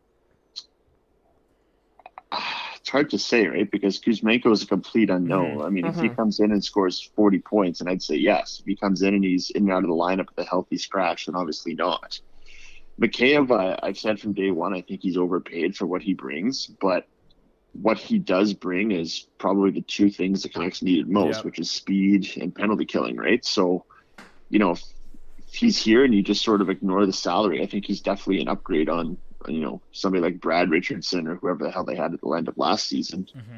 It's hard to say, right? Because Kuzmenko is a complete unknown. I mean, if he comes in and scores forty points, and I'd say yes. If he comes in and he's in and out of the lineup with a healthy scratch, then obviously not. Mikheyev, uh, I've said from day one, I think he's overpaid for what he brings, but what he does bring is probably the two things the Canucks needed most, Yeah. which is speed and penalty killing, right? So, you know, if, if he's here and you just sort of ignore the salary, I think he's definitely an upgrade on, you know, somebody like Brad Richardson or whoever the hell they had at the end of last season. Mm-hmm.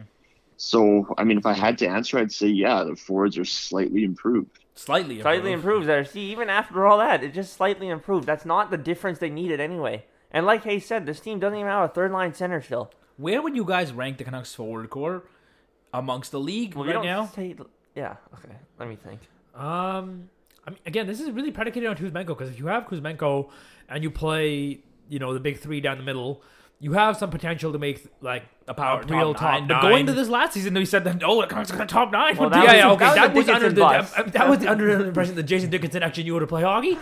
So, I mean, if I had to answer, I'd say, yeah, the forwards are slightly improved. Slightly, Slightly improved there. See, even after all that, it just slightly improved. That's not the difference they needed anyway. And like Hayes said, this team doesn't even have a third line center still. Where would you guys rank the Canucks forward core amongst the league Well, we right don't now? say, yeah, okay. Let me think. Um, I mean, again, this is really predicated on Kuzmenko because if you have Kuzmenko and you play, you know, the big three down the middle, you have some potential to make like A power a real top, top nine. nine. But going to this last season, we said that oh, the Canucks are going to top nine. Well, But that yeah, was- yeah, okay, that that, was was a under the Dickinson bust. that was the under the impression that Jason Dickinson actually knew how to play hockey.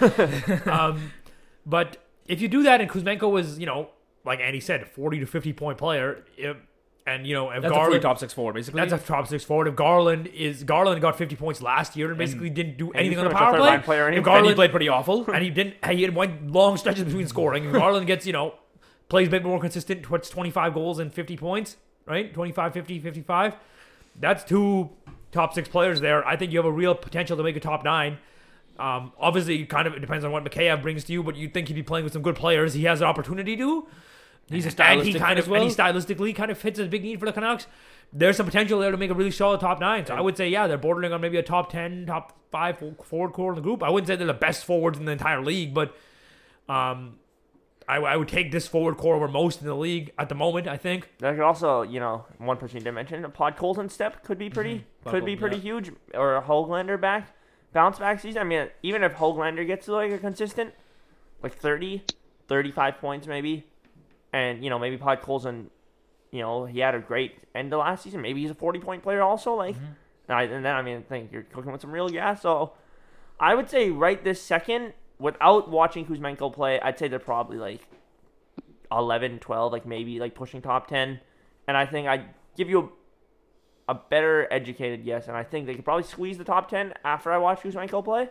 um, but if you do that, and Kuzmenko was, you know, like Andy said, forty to fifty point player, if, and you know, if That's a free Garland top six forward, basically. That's a top six forward. If Garland is Garland got fifty points last year and basically didn't do anything on the pretty much a power third-line play. player anyway. If and he Garland played pretty awful. and he didn't, he had went long stretches between scoring. And Garland gets, you know, plays a bit more consistent towards twenty-five goals and fifty points, right? twenty-five, fifty, fifty-five. That's two top six players there. I think you have a real potential to make a top nine. Um, obviously, kind of it depends on what Mikheyev brings to you, but you'd think he'd be playing with some good players. He has an opportunity to. He's a and stylistic he kind fit of as well. and he stylistically kind of fits a big need for the Canucks. There's some potential there to make a really solid top nine. So I would say, yeah, they're bordering on maybe a top ten, top five forward core in the group. I wouldn't say they're the best forwards in the entire league, but um, I, I would take this forward core over most in the league at the moment. I think. There could also, you know, one person you didn't mention, a Pod Colton step could be pretty, Mm-hmm. could be Colton, pretty yeah. huge, or a Hoglander back, bounce back season. I mean, even if Hoglander gets to like a consistent, like thirty, thirty-five points maybe, and you know maybe Pod Colton, you know, he had a great end of last season. Maybe he's a forty point player also. Like, Mm-hmm. and, I, and then I mean, I think you're cooking with some real gas. So, I would say right this second, without watching Kuzmenko play, I'd say they're probably like eleven, twelve, like maybe like pushing top ten. And I think I'd give you a, a better educated yes. And I think they could probably squeeze the top ten after I watch Kuzmenko play.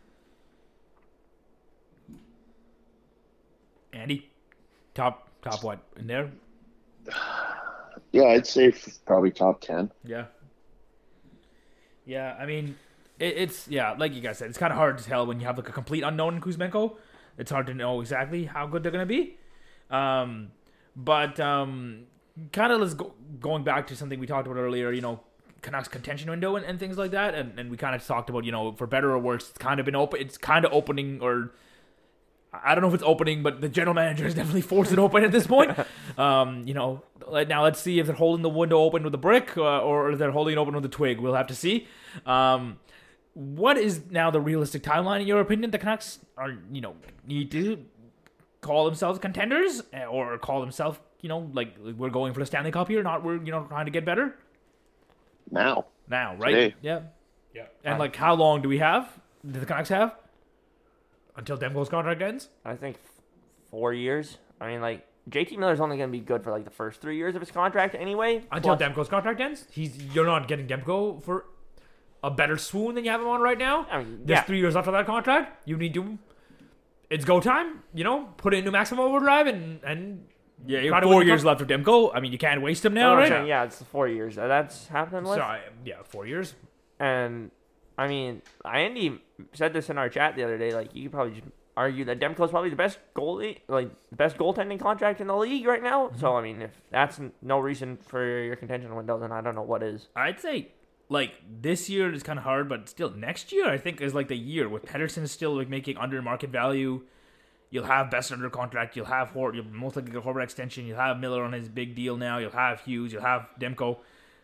Andy, top top what in there? Yeah, I'd say f- probably top ten. Yeah. Yeah, I mean, it, it's yeah, like you guys said, it's kind of hard to tell when you have like a complete unknown in Kuzmenko. It's hard to know exactly how good they're gonna be. Um, but um, kind of let's go going back to something we talked about earlier. You know, Canucks contention window and, and things like that, and, and we kind of talked about, you know, for better or worse, it's kind of been open. It's kind of opening, or I don't know if it's opening, but the general manager has definitely forced it open at this point. Um, you know, like, now let's see if they're holding the window open with a brick uh, or if they're holding it open with a twig. We'll have to see. Um, what is now the realistic timeline in your opinion? The Canucks are, you know, need to call themselves contenders or call themselves, you know, like we're going for the Stanley Cup here, not we're, you know, trying to get better? Now. Now, right? Today. Yeah. Yeah. And like how long do we have? Do the Canucks have? Until Demko's contract ends? I think four years. I mean, like, J T Miller's only going to be good for, like, the first three years of his contract anyway. Until Plus- Demko's contract ends? He's You're not getting Demko for a better swoon than you have him on right now? I mean, There's yeah. three years left of that contract. You need to... It's go time, you know? Put it into maximum overdrive and... and Yeah, you try have to win four the years cup. left of Demko. I mean, you can't waste him No, now, I'm right? saying, yeah, it's the four years that that's happening with. So, I- yeah, four years. And, I mean, Andy said this in our chat the other day. Like, you could probably just argue that Demko's probably the best goalie, like, the best goaltending contract in the league right now. Mm-hmm. So, I mean, if that's n- no reason for your contention window, then I don't know what is. I'd say like this year is kind of hard, but still next year I think is like the year with Pettersson is still like making under market value. You'll have Best under contract. You'll have Hort. You'll most likely get a Horvat extension. You'll have Miller on his big deal now. You'll have Hughes. You'll have Demko.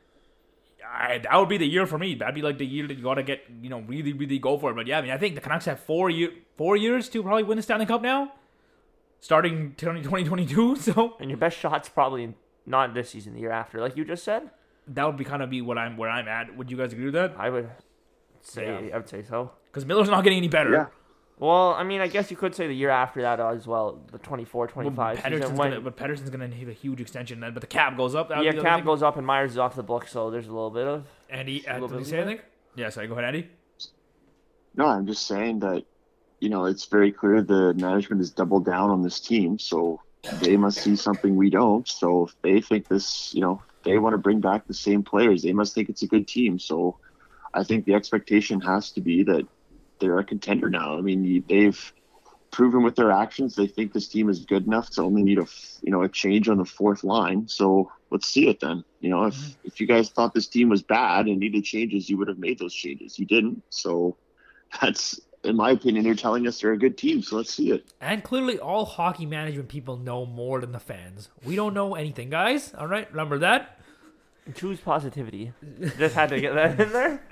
I, that would be the year for me. That'd be like the year that you got to get, you know, really, really go for it. But yeah, I mean, I think the Canucks have four year, four years to probably win the Stanley Cup now, starting twenty twenty-two. So And your best shot's probably not this season, the year after, like you just said. that would be kind of be what I'm where I'm at. Would you guys agree with that? I would say, Yeah. I would say so. Because Miller's not getting any better. Yeah. Well, I mean, I guess you could say the year after that as well, the twenty-four But twenty-five season. Pedersen's When, gonna, but Pedersen's gonna need a huge extension then. But the cap goes up. That would yeah, be the other cap thing. goes up and Myers is off the book, so there's a little bit of. Andy, uh, little did bit you of say leeway. anything? Yeah, sorry. Go ahead, Andy. No, I'm just saying that, you know, it's very clear the management has doubled down on this team, so they must see something we don't. So if they think this, you know, they want to bring back the same players, they must think it's a good team. So I think the expectation has to be that they're a contender now. I mean, you- they've proven with their actions they think this team is good enough to only need a, f- you know, a change on the fourth line. So let's see it then. You know, if Mm-hmm. if you guys thought this team was bad and needed changes, you would have made those changes. You didn't. So that's, in my opinion, they're telling us they're a good team. So let's see it. And clearly, all hockey management people know more than the fans. We don't know anything, guys. All right, remember that. Choose positivity. Just had to get that in there.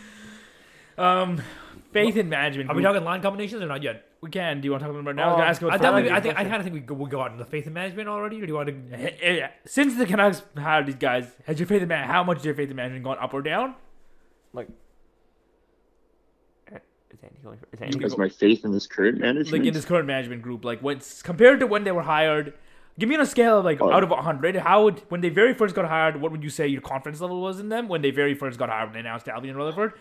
Um, faith in management. Are we group. talking line combinations or not yet? We can. Do you want to talk about them right now? I was Oh, gonna ask you I, about thought like we, your I think I question. kind of think we go, we go on to the faith in management already, or do you want to? Eh, eh, since the Canucks hired these guys, has your faith in man? How much has your faith in management gone up or down? Like, eh, is Andy going? For, is Andy can Has go- my faith in this current management? Like in this current management group, like when compared to when they were hired, give me on a scale of like Oh. out of a hundred, how would when they very first got hired, what would you say your confidence level was in them when they very first got hired when they announced Albie and Rutherford,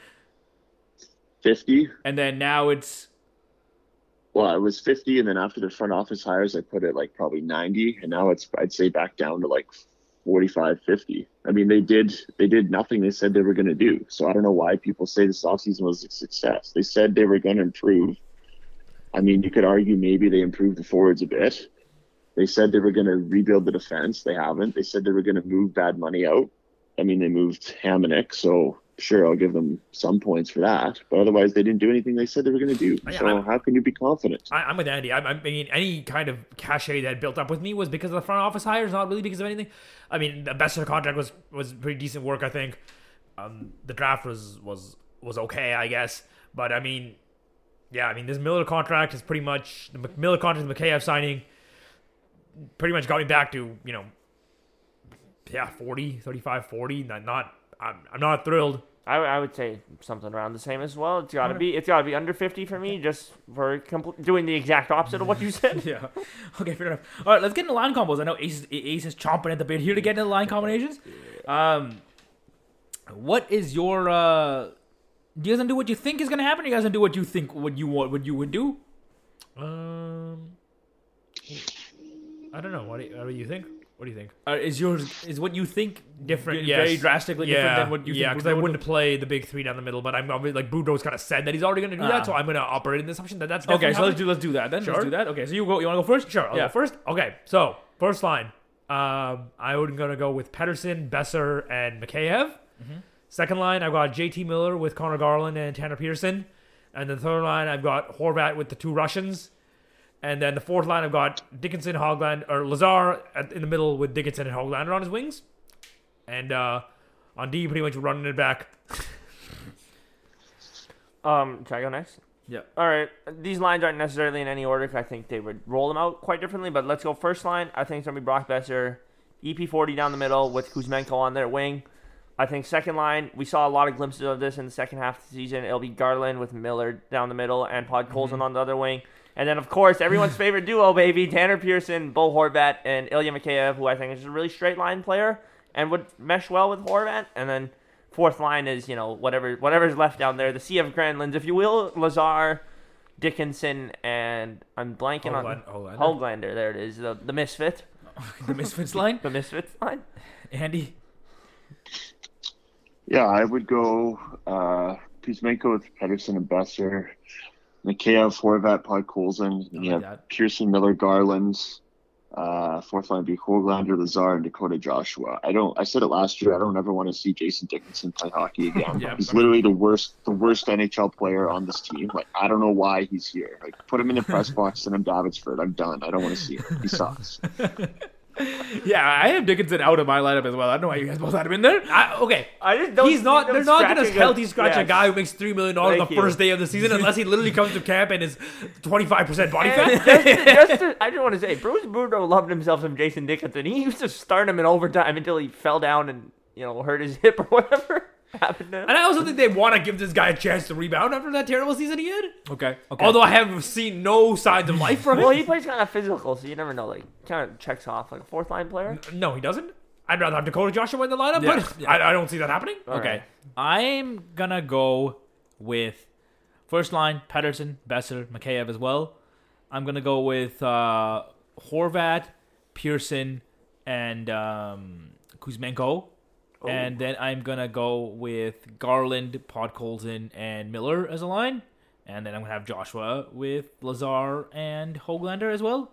fifty. and then now it's Well, it was fifty, and then after the front office hires, I put it like probably ninety, and now it's I'd say back down to like forty-five, fifty. I mean, they did they did nothing they said they were going to do. So I don't know why people say this offseason was a success. They said they were going to improve. I mean, you could argue maybe they improved the forwards a bit. They said they were going to rebuild the defense. They haven't. They said they were going to move bad money out. I mean, they moved Hamonic, so sure, I'll give them some points for that. But otherwise, they didn't do anything they said they were going to do. Yeah, So I'm- how can you be confident? I, I'm with Andy. I, I mean, any kind of cachet that built up with me was because of the front office hires, not really because of anything. I mean, the best of the contract was was pretty decent work, I think. Um, the draft was was was okay, I guess. But I mean, yeah, I mean, this Miller contract is pretty much the Miller contract, the Mikheyev signing, pretty much got me back to, you know, yeah, forty, thirty-five, forty. Not, not I'm, I'm not thrilled. I, I would say something around the same as well. It's gotta be it's gotta be under fifty for me, just for compl- doing the exact opposite of what you said. yeah. Okay, fair enough. All right, let's get into line combos. I know Ace is, Ace is chomping at the bit here to get into line combinations. Um, what is your? Uh, do you guys do what you think is gonna happen? Or you guys do what you think what you want what you would do? Um, I don't know. What do you, what do you think? What do you think? Uh, is yours is what you think Different, v- yes. very drastically different than what you yeah, think? because I Boudreaux wouldn't would play the big three down the middle, but I'm obviously, like Boudreaux's kind of said that he's already going to do Ah. that, so I'm going to operate in the assumption that that's do? Okay, definitely so let's happening. do let's do that then. Sure. Let's do that. Okay, so you go. You want to go first? Sure, I'll yeah. go first. Okay, so first line, um, I would going to go with Pedersen, Besser, and Mikheyev. Mm-hmm. Second line, I've got J T Miller with Connor Garland and Tanner Peterson, and the third line, I've got Horvat with the two Russians. And then the fourth line, I've got Dickinson, Hogland, or Lazar at, in the middle with Dickinson and Hoglander on his wings. And uh, on D, pretty much running it back. Um, should I go next? Yeah. All right. These lines aren't necessarily in any order 'cause I think they would roll them out quite differently. But let's go first line. I think it's going to be Brock Besser, E P forty down the middle with Kuzmenko on their wing. I think second line, we saw a lot of glimpses of this in the second half of the season. It'll be Garland with Miller down the middle and Podkolzin mm-hmm. on the other wing. And then, of course, everyone's favorite duo, baby, Tanner Pearson, Bo Horvat, and Ilya Mikheyev, who I think is a really straight line player and would mesh well with Horvat. And then fourth line is, you know, whatever whatever's left down there, the Sea of Grandlands, if you will, Lazar, Dickinson, and I'm blanking Hogland- on Hoglander. Hoglander. There it is, the, the Misfit. The Misfits line? The Misfits line. Andy? Yeah, I would go uh, Kuzmenko with Pedersen and Besser, Mikheyev, Horvat, Podkolzin, and you have that. Pearson, Miller, Garland. Uh, fourth line would be Hoglander, Lazar, and Dakota Joshua. I don't. I said it last year. I don't ever want to see Jason Dickinson play hockey again. Yeah, he's I mean- literally the worst, the worst N H L player on this team. Like I don't know why he's here. Like put him in the press box, send him to Abbotsford. I'm done. I don't want to see him. He sucks. Yeah, I have Dickinson out of my lineup as well. I don't know why you guys both had him in there. I, okay. I just don't He's see not. them They're not going to scratching healthy a- scratch yeah. a guy who makes three million dollars Thank the you. first day of the season unless he literally comes to camp and is twenty-five percent body And fat. just, to, just to, I just want to say, Bruce Boudreau loved himself some Jason Dickinson. He used to start him in overtime until he fell down and you know hurt his hip or whatever happened to him. And I also think they want to give this guy a chance to rebound after that terrible season he had. Okay. Okay. Although I have seen no signs of life from him. Well, he plays kind of physical, so you never know. Like, kind of checks off like a fourth line player. No, he doesn't. I'd rather have Dakota Joshua in the lineup, Yeah, but yeah. I, I don't see that happening. All Okay. right. I'm gonna go with first line Pedersen, Besser, Mikheyev as well. I'm gonna go with uh, Horvat, Pearson, and um, Kuzmenko. Oh. And then I'm gonna go with Garland, Podkolzin, and Miller as a line. And then I'm gonna have Joshua with Lazar and Hoglander as well.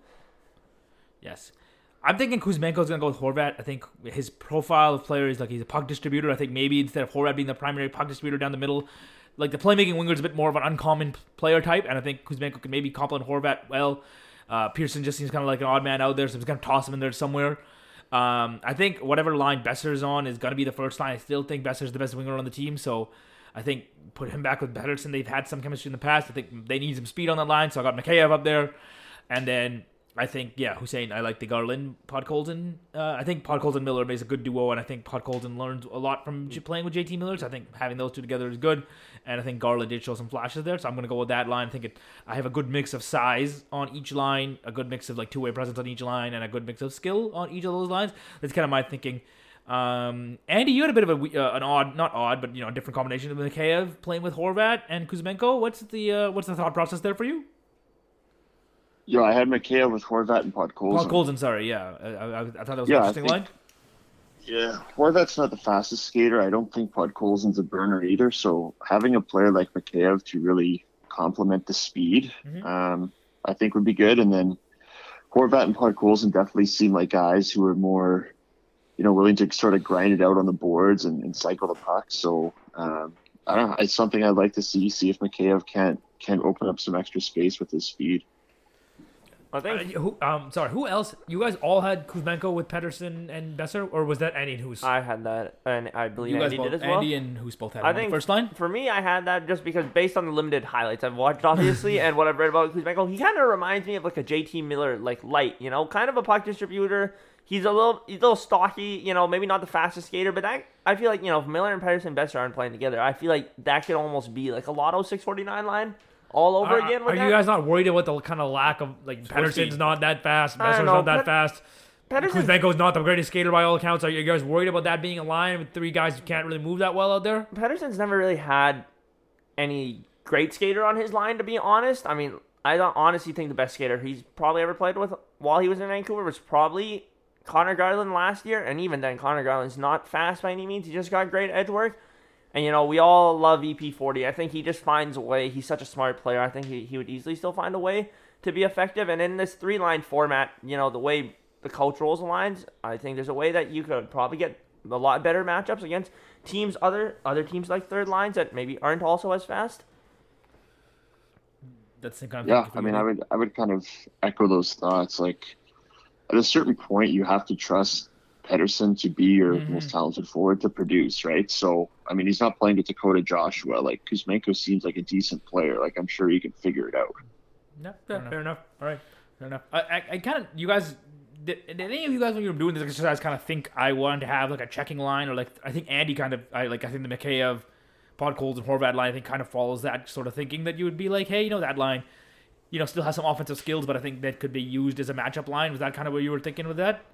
Yes. I'm thinking Kuzmenko's going to go with Horvat. I think his profile of player is like he's a puck distributor. I think maybe instead of Horvat being the primary puck distributor down the middle, like the playmaking winger is a bit more of an uncommon p- player type, and I think Kuzmenko can maybe complement Horvat well. Uh, Pearson just seems kind of like an odd man out there, so I'm just going to toss him in there somewhere. Um, I think whatever line Besser's on is going to be the first line. I still think Besser's the best winger on the team, so I think put him back with Pedersen. They've had some chemistry in the past. I think they need some speed on that line, so I got Mikheyev up there. And then I think, yeah, Hussein, I like the Garland, Podkolzin. Uh, I think Podkolzin Miller makes a good duo, and I think Podkolzin learned a lot from j- playing with J T Miller, so I think having those two together is good. And I think Garland did show some flashes there, so I'm going to go with that line. I think it, I have a good mix of size on each line, a good mix of like two-way presence on each line, and a good mix of skill on each of those lines. That's kind of my thinking. Um, Andy, you had a bit of a we- uh, an odd, not odd, but you know, a different combination of Mikheyev playing with Horvat and Kuzmenko. What's the uh, what's the thought process there for you? Yeah, I had Mikheyev with Horvat and Podkolzin. Paul Colson, sorry, yeah. I, I, I thought that was Yeah, an I interesting think- line. Yeah, Horvat's not the fastest skater. I don't think Podkolzin's a burner either. So having a player like Mikheyev to really complement the speed, Mhm. um, I think would be good. And then Horvat and Podkolzin definitely seem like guys who are more, you know, willing to sort of grind it out on the boards and, and cycle the puck. So um, I don't know. It's something I'd like to see. See if Mikheyev can't can open up some extra space with his speed. I Uh, think who, um, sorry, who else? You guys all had Kuzmenko with Pedersen and Besser, or was that Andy and Hus? I had that, and I believe You guys Andy both, did as well. Andy and who's both had I him on the think first line. For me, I had that just because based on the limited highlights I've watched, obviously, and what I've read about Kuzmenko, he kind of reminds me of like a J T Miller, like light, you know, kind of a puck distributor. He's a little, he's a little stocky, you know, maybe not the fastest skater, but that, I feel like, you know, if Miller and Pedersen and Besser aren't playing together, I feel like that could almost be like a Lotto six forty-nine line all over Are, again. are With you that. guys not worried about the kind of lack of like Pedersen's speed. not that fast, I don't Besser's know, not that Ped- fast, Pedersen, Kuzmenko's not the greatest skater by all accounts. Are you guys worried about that being a line with three guys who can't really move that well out there? Pedersen's never really had any great skater on his line, to be honest. I mean, I don't honestly think the best skater he's probably ever played with while he was in Vancouver was probably Connor Garland last year, and even then, Connor Garland's not fast by any means. He just got great edge work. And, you know, we all love E P forty. I think he just finds a way. He's such a smart player. I think he, he would easily still find a way to be effective. And in this three-line format, you know, the way the coach rolls the lines, I think there's a way that you could probably get a lot better matchups against teams, other other teams like third lines that maybe aren't also as fast. That's the kind of Yeah, thing for I you. mean, I would I would kind of echo those thoughts. Like at a certain point, you have to trust Pettersson to be your Mhm. most talented forward to produce, right? So, I mean, he's not playing with Dakota Joshua. Like, Kuzmenko seems like a decent player. Like, I'm sure he can figure it out. No, fair, fair enough. All right, fair enough. I, I, I kind of, you guys, did, did any of you guys when you were doing this exercise kind of think I wanted to have like a checking line, or like I think Andy kind of, I like I think the Mikheyev, Podkolzin, and Horvat line I think kind of follows that sort of thinking, that you would be like, hey, you know, that line, you know, still has some offensive skills, but I think that could be used as a matchup line. Was that kind of what you were thinking with that?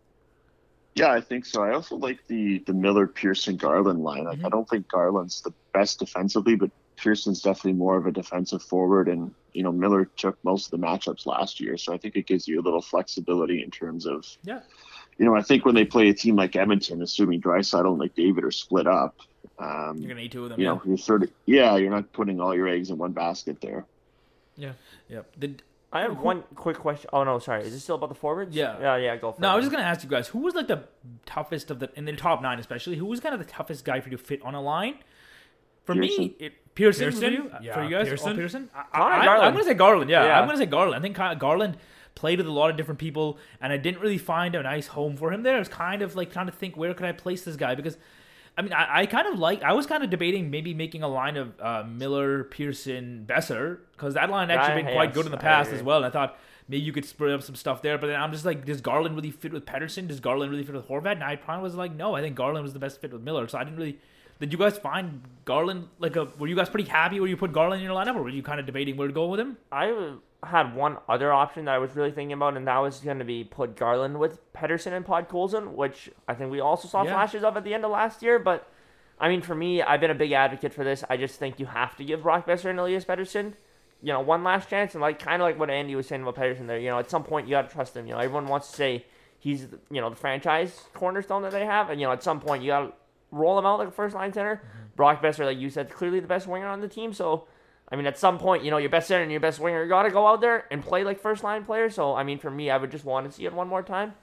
Yeah, I think so. I also like the the Miller, Pearson, Garland line. Like, Mhm. I don't think Garland's the best defensively, but Pearson's definitely more of a defensive forward. And, you know, Miller took most of the matchups last year. So I think it gives you a little flexibility in terms of, Yeah. you know, I think when they play a team like Edmonton, assuming Draisaitl and McDavid are split up, um, You're gonna need two of them. you yeah. know, you're sort of, yeah, you're not putting all your eggs in one basket there. Yeah. Yep. Did, I have one quick question. Oh no, sorry. Is this still about the forwards? Yeah. Yeah, yeah. Go for no, it. I was just gonna ask you guys, who was like the toughest of the in the top nine, especially? Who was kind of the toughest guy for you to fit on a line? For me, Pearson. it, Pearson, Pearson? for you, Yeah, for you guys, Pearson. Oh, Pearson. I, Connor I, Garland. I'm gonna say Garland. Yeah, Yeah. I'm gonna say Garland. I think Gar- Garland played with a lot of different people, and I didn't really find a nice home for him there. I was kind of like trying to think, where could I place this guy? Because I mean, I, I kind of like. I was kind of debating maybe making a line of uh, Miller, Pearson, Besser, because that line actually Right, been quite yes, good in the I past agree. as well. And I thought maybe you could spread up some stuff there. But then I'm just like, does Garland really fit with Pettersson? Does Garland really fit with Horvat? And I probably was like, no, I think Garland was the best fit with Miller. So I didn't really. Did you guys find Garland like a? Were you guys pretty happy when you put Garland in your lineup, or were you kind of debating where to go with him? I had one other option that I was really thinking about, and that was going to be put Garland with Pettersson and Podkolzin, which I think we also saw Yeah. flashes of at the end of last year. But I mean, for me, I've been a big advocate for this. I just think you have to give Brock Besser and Elias Pettersson, you know, one last chance. And like kind of like what Andy was saying about Pettersson there, you know, at some point you got to trust him. You know, everyone wants to say he's, you know, the franchise cornerstone that they have, and you know, at some point you got to roll him out like a first line center. Mm-hmm. Brock Besser, like you said, clearly the best winger on the team. So, I mean, at some point, you know, your best center and your best winger got to go out there and play like first line players. So, I mean, for me, I would just want to see it one more time.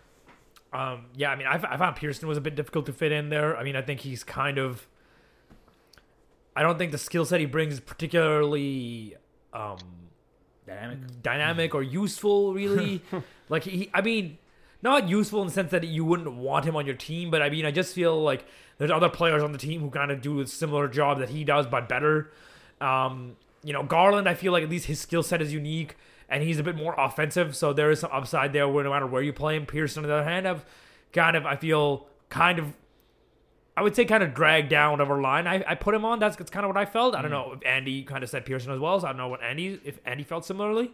Um, yeah, I mean, I, I found Pearson was a bit difficult to fit in there. I mean, I think he's kind of. I don't think the skill set he brings is particularly um, Dynamic. dynamic or useful, really. like he, I mean, not useful in the sense that you wouldn't want him on your team, but I mean, I just feel like there's other players on the team who kind of do a similar job that he does, but better. Um, you know, Garland, I feel like at least his skill set is unique, and he's a bit more offensive, so there is some upside there where no matter where you play him. Pearson, on the other hand, I've kind of, I feel kind of, I would say kind of dragged down over line. I, I put him on. That's, that's kind of what I felt. I don't know if Andy kind of said Pearson as well, so I don't know what Andy, if Andy felt similarly.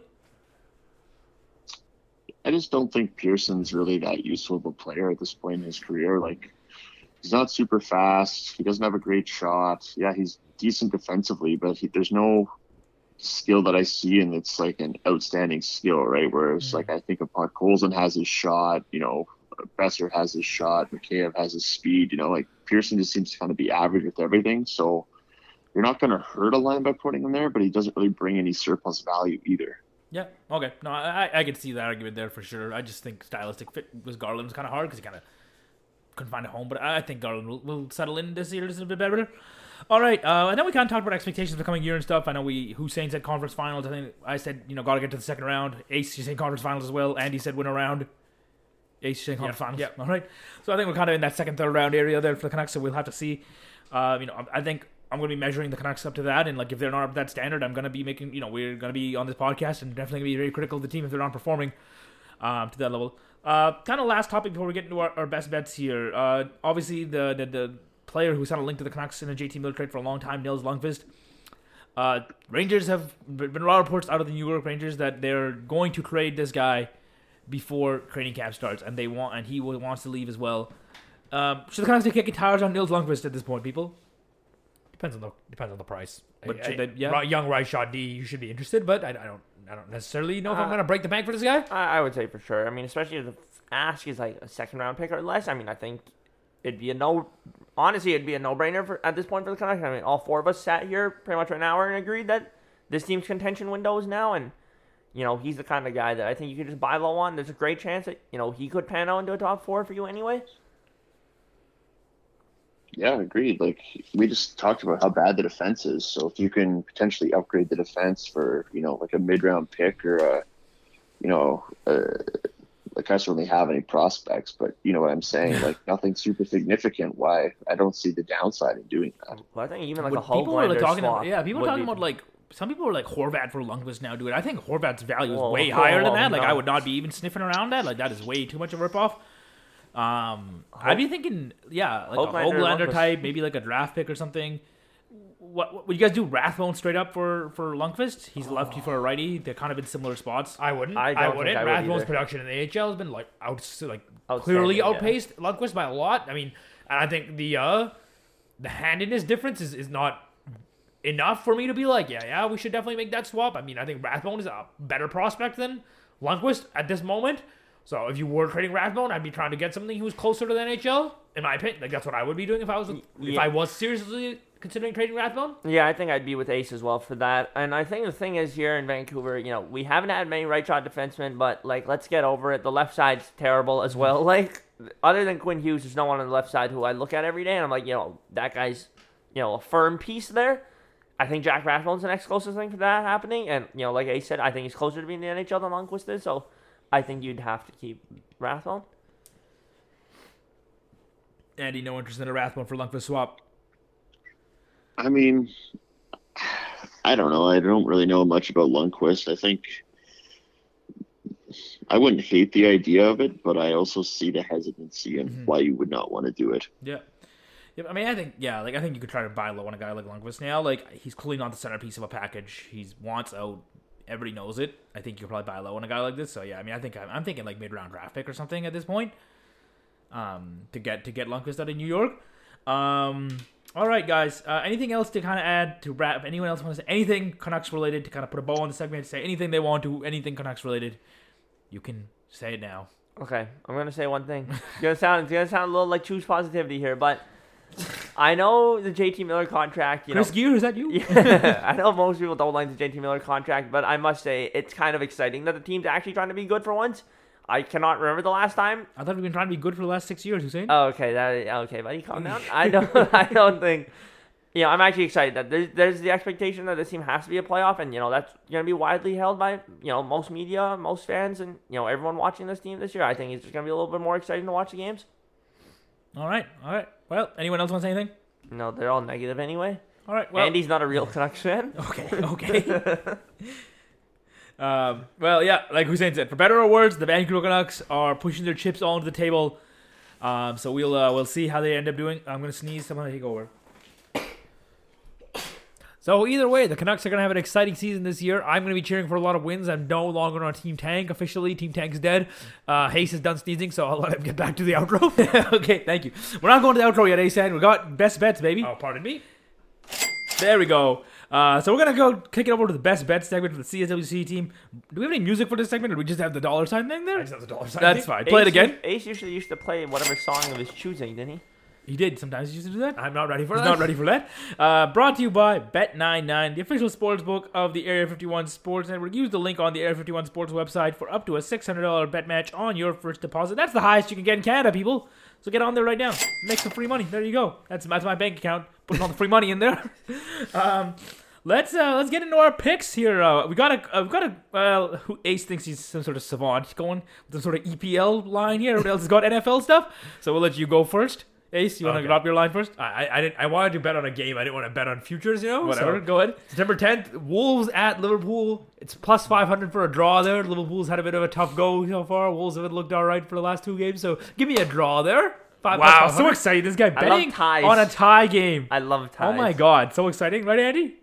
I just don't think Pearson's really that useful of a player at this point in his career. Like, he's not super fast. He doesn't have a great shot. Yeah, he's decent defensively, but he, there's no skill that I see, and it's like an outstanding skill, right? Whereas, Mm-hmm. like, I think of Podkolzin has his shot, you know, Besser has his shot, Mikheyev has his speed, you know, like Pearson just seems to kind of be average with everything. So you're not going to hurt a line by putting him there, but he doesn't really bring any surplus value either. Yeah. Okay. No, I I could see that argument there for sure. I just think stylistic fit with Garland's kind of hard because he kind of couldn't find a home. But I think Garland will, will settle in this year just a bit better. All right. Uh, and then we kind of talked about expectations for the coming year and stuff. I know we Hussein said conference finals. I think I said you know got to get to the second round. Ace, you said conference finals as well. Andy said win a round. Ace, you said conference finals. yeah. All right. So I think we're kind of in that second, third round area there for the Canucks. So we'll have to see. Uh, you know, I think. I'm going to be measuring the Canucks up to that, and like if they're not up to that standard, I'm going to be making, you know, we're going to be on this podcast and definitely going to be very critical of the team if they're not performing um, to that level. Uh, kind of last topic before we get into our, our best bets here. Uh, obviously, the, the the player who's had a link to the Canucks in the J T Miller trade for a long time, Nils Lundqvist. Uh, Rangers have been a lot of reports out of the New York Rangers that they're going to trade this guy before training camp starts, and they want and he wants to leave as well. Um, should the Canucks be kicking tires on Nils Lundqvist at this point, people? Depends on the depends on the price. But I- should I- they- yeah. right- young right shot D, you should be interested, but I, I don't I don't necessarily know if I'm Uh, going to break the bank for this guy. I, I would say for sure. I mean, especially if the ask is like a second round pick or less. I mean, I think it'd be a no. Honestly, it'd be a no brainer for at this point for the Canucks. I mean, all four of us sat here pretty much for an hour and agreed that this team's contention window is now, and you know he's the kind of guy that I think you could just buy low on. There's a great chance that you know he could pan out into a top four for you anyway. Yeah, agreed. Like, we just talked about how bad the defense is. So if you can potentially upgrade the defense for, you know, like a mid-round pick or a, you know, a, the Canucks don't really have any prospects, but you know what I'm saying? Like nothing super significant. Why I don't see the downside in doing that. Well, I think even like Would a people are Hoglander like talking swap. about, yeah, people are would talking be- about like some people are like Horvat for Lundqvist now, dude. I think Horvat's value is Whoa, way whoa, higher than whoa, that. Like no. I would not be even sniffing around that. Like that is way too much of a ripoff. Um, I'd be thinking, yeah, like Hoglander, a Hoglander Lundqvist. type, maybe like a draft pick or something. What, what would you guys do? Rathbone straight up for for Lundqvist? He's a lefty for a righty. They're kind of in similar spots. I wouldn't. I I, don't think wouldn't. I would Rathbone's either. production in the A H L has been like out, like Outstanding, clearly yeah. outpaced Lundqvist by a lot. I mean, and I think the uh, the handedness difference is, is not enough for me to be like, yeah, yeah, we should definitely make that swap. I mean, I think Rathbone is a better prospect than Lundqvist at this moment. So if you were trading Rathbone, I'd be trying to get something who's closer to the N H L. In my opinion, like that's what I would be doing if I was if Yeah. I was seriously considering trading Rathbone. Yeah, I think I'd be with Ace as well for that. And I think the thing is here in Vancouver, you know, we haven't had many right shot defensemen, but like let's get over it. The left side's terrible as well. Like other than Quinn Hughes, there's no one on the left side who I look at every day and I'm like, you know, that guy's, you know, a firm piece there. I think Jack Rathbone's the next closest thing for that happening. And, you know, like Ace said, I think he's closer to being in the N H L than Lundqvist is. So I think you'd have to keep Rathbone. Andy, no interest in a Rathbone for Lundqvist swap. I mean, I don't know. I don't really know much about Lundqvist. I think I wouldn't hate the idea of it, but I also see the hesitancy and Mm-hmm. why you would not want to do it. Yeah. Yeah, I mean, I think, yeah, like, I think you could try to buy low on a guy like Lundqvist now. Like, he's clearly not the centerpiece of a package. He wants out. Everybody knows it. I think you could probably buy low on a guy like this. So, yeah, I mean, I think I'm, I'm thinking, like, mid-round draft pick or something at this point um, to get to get Lundqvist out of New York. Um, all right, guys. Uh, anything else to kind of add to wrap? Anyone else want to say anything Canucks-related to kind of put a bow on the segment, say anything they want to, anything Canucks-related? You can say it now. Okay, I'm gonna say one thing. It's gonna sound it's gonna sound a little like choose positivity here, but I know the J T Miller contract. You Chris know, Gear, is that you? yeah, I know most people don't like the J T Miller contract, but I must say it's kind of exciting that the team's actually trying to be good for once. I cannot remember the last time. I thought we've been trying to be good for the last six years, Hussein. Oh, okay, that okay, buddy, calm down. I don't, I don't think. You know, I'm actually excited that there's, there's the expectation that this team has to be a playoff, and you know that's going to be widely held by you know most media, most fans, and you know everyone watching this team this year. I think it's just going to be a little bit more exciting to watch the games. All right, all right. Well, anyone else want to say anything? No, they're all negative anyway. All right, well. Andy's not a real Canucks fan. Okay, okay. um, well, yeah, like Hussein said, for better or worse, the Vancouver Canucks are pushing their chips all onto the table. Um, so we'll uh, we'll see how they end up doing. I'm going to sneeze. Someone take over. So either way, the Canucks are going to have an exciting season this year. I'm going to be cheering for a lot of wins. I'm no longer on Team Tank officially. Team Tank's dead. Uh, Hayes is done sneezing, so I'll let him get back to the outro. Okay, thank you. We're not going to the outro yet, A-San. We got best bets, baby. Oh, pardon me. There we go. Uh, so we're going to go kick it over to the best bets segment for the C S W C team. Do we have any music for this segment, or do we just have the dollar sign thing there? I just have the dollar sign That's thing. fine. Play it Ace again. us- Ace usually used to play whatever song of his choosing, didn't he? He did. Sometimes he used to do that. I'm not ready for He's that. not ready for that. Uh, brought to you by Bet ninety-nine, the official sports book of the Area fifty-one Sports Network. Use the link on the Area fifty-one Sports website for up to a six hundred dollars bet match on your first deposit. That's the highest you can get in Canada, people. So get on there right now. Make some free money. There you go. That's, that's my bank account. Putting all the free money in there. um, let's uh, let's get into our picks here. Uh, we got a uh, we got a well, who Ace thinks he's some sort of savant. He's going with some sort of E P L line here. Everybody else has got N F L stuff. So we'll let you go first. Ace, you want to Okay. drop your line first? I, I didn't. I wanted to bet on a game. I didn't want to bet on futures. You know. Whatever. So, Go ahead. September tenth, Wolves at Liverpool. It's plus five hundred for a draw there. Liverpool's had a bit of a tough go so far. Wolves have looked all right for the last two games. So give me a draw there. Five, Wow, plus so five hundred. exciting. This guy love betting ties. on a tie game. I love ties. Oh my god, so exciting. Right, Andy?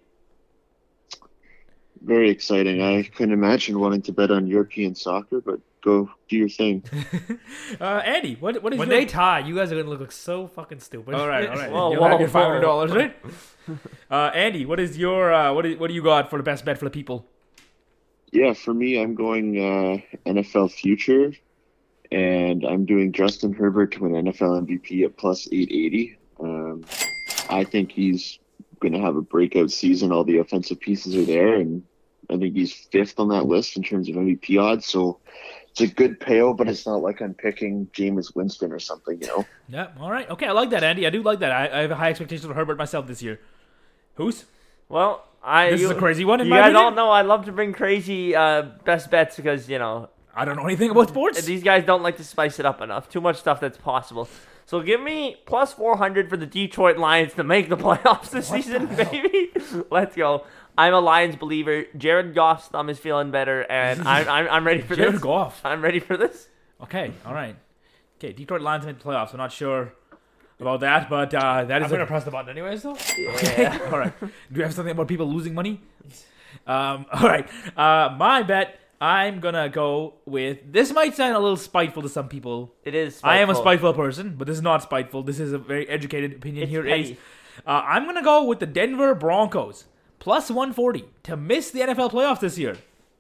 Very exciting. I couldn't imagine wanting to bet on European soccer, but go do your thing. Uh, Andy, what, what is When your... they tie, you guys are gonna look so fucking stupid. All right, all right. Whoa, You'll whoa, have your whoa. five hundred dollars, right? Uh, Andy, what is your, uh, what, is, what do you got for the best bet for the people? Yeah, for me, I'm going uh, N F L future, and I'm doing Justin Herbert to win N F L M V P at plus eight eighty. Um, I think he's going to have a breakout season. All the offensive pieces are there, and I think he's fifth on that list in terms of M V P odds. So it's a good payout, but it's not like I'm picking Jameis Winston or something, you know? Yeah, all right. Okay, I like that, Andy. I do like that. I, I have high expectations for Herbert myself this year. Who's? Well, I This you, is a crazy one in you my guys opinion. all know I love to bring crazy uh, best bets because you know I don't know anything about sports. These guys don't like to spice it up enough. Too much stuff that's possible. So give me plus four hundred for the Detroit Lions to make the playoffs this what season, baby. Let's go. I'm a Lions believer. Jared Goff's thumb is feeling better, and I'm I'm, I'm ready for Jared this. Jared Goff. I'm ready for this. Okay, all right. Okay, Detroit Lions made the playoffs. I'm not sure about that, but uh, that is. I'm gonna press the button anyways, though. Yeah. Okay, all right. Do you have something about people losing money? Um, all right. Uh, my bet. I'm gonna go with. This might sound a little spiteful to some people. It is. Spiteful. I am a spiteful spiteful person, but this is not spiteful. This is a very educated opinion. It's Here petty. it is. Uh, I'm gonna go with the Denver Broncos plus one forty to miss the N F L playoffs this year.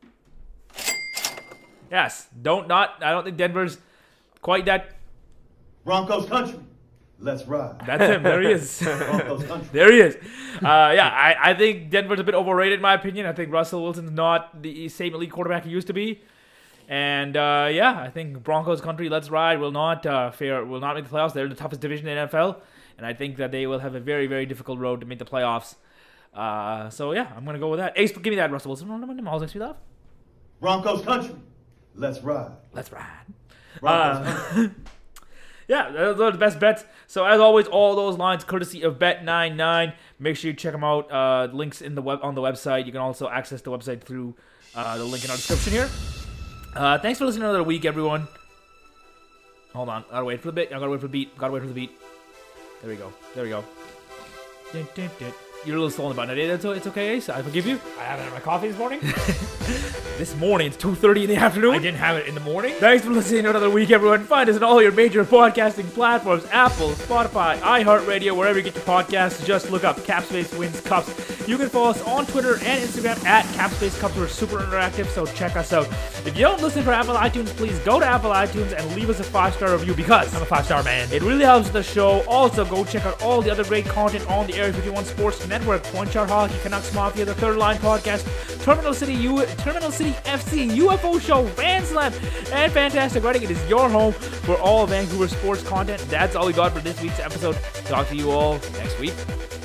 Yes, don't not. I don't think Denver's quite that. Broncos country, let's ride. That's him. There he is. Broncos country. There he is. Uh, yeah, I, I think Denver's a bit overrated in my opinion. I think Russell Wilson's not the same elite quarterback he used to be. And uh, yeah, I think Broncos country, let's ride, will not uh, fare, will not make the playoffs. They're the toughest division in the N F L, and I think that they will have a very, very difficult road to make the playoffs. Uh, so yeah, I'm gonna go with that. Ace, give me that Russell Wilson. Always makes me laugh. Broncos country, let's ride. Let's ride. Broncos Uh, country. Yeah, those are the best bets. So as always, all those lines courtesy of Bet ninety-nine. Make sure you check them out. Uh, links in the web on the website. You can also access the website through uh, the link in our description here. Uh, thanks for listening another week, everyone. Hold on, gotta wait for the beat. I gotta wait for the beat. Gotta wait for the beat. There we go. There we go. Dun, dun, dun. You're a little slow on the button. It's, it's okay, Ace. I forgive you. I haven't had my coffee this morning. This morning, it's two thirty in the afternoon. I didn't have it in the morning. Thanks for listening to another week, everyone. Find us on all your major podcasting platforms: Apple, Spotify, iHeartRadio, wherever you get your podcasts. Just look up Capspace Wins Cups. You can follow us on Twitter and Instagram at Capspace Cups. We're super interactive, so check us out. If you don't listen for Apple iTunes, please go to Apple iTunes and leave us a five-star review because I'm a five-star man. It really helps the show. Also, go check out all the other great content on the Area fifty-one Sports Network. Point Chart Hockey, Canucks Mafia, the Third Line Podcast, Terminal City U, Terminal City F C, U F O Show, Van Slam, and Fantastic Writing. It is your home for all Vancouver sports content. That's all we got for this week's episode. Talk to you all next week.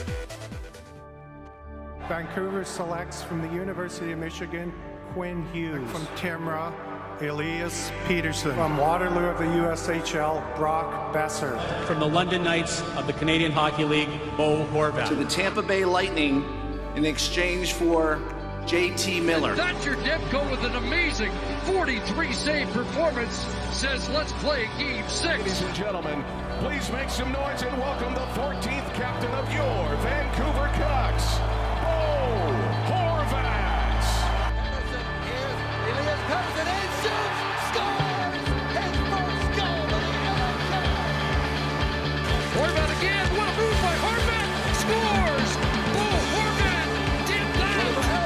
Vancouver selects from the University of Michigan, Quinn Hughes. From Timrah, Elias Peterson. From Waterloo of the U S H L, Brock Besser. From the London Knights of the Canadian Hockey League, Bo Horvat. To the Tampa Bay Lightning in exchange for J T Miller. And Thatcher Demko with an amazing forty-three save performance says let's play game six. Ladies and gentlemen, please make some noise and welcome the fourteenth captain of your Vancouver Canucks, Bo Horvat. Anderson is, Elias comes it in, shoots, scores, his first goal of the N H L. Horvat again, what a move by Horvat, scores, Bo Horvat, did that.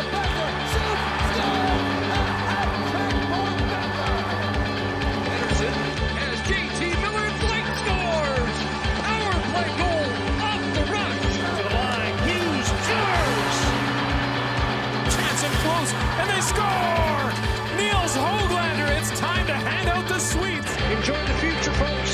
Anderson has J T Miller in flank, scores, power play goal off the rush. To the line, Hughes scores. Chance and close, and they score! Niels Höglander, it's time to hand out the sweets. Enjoy the future, folks.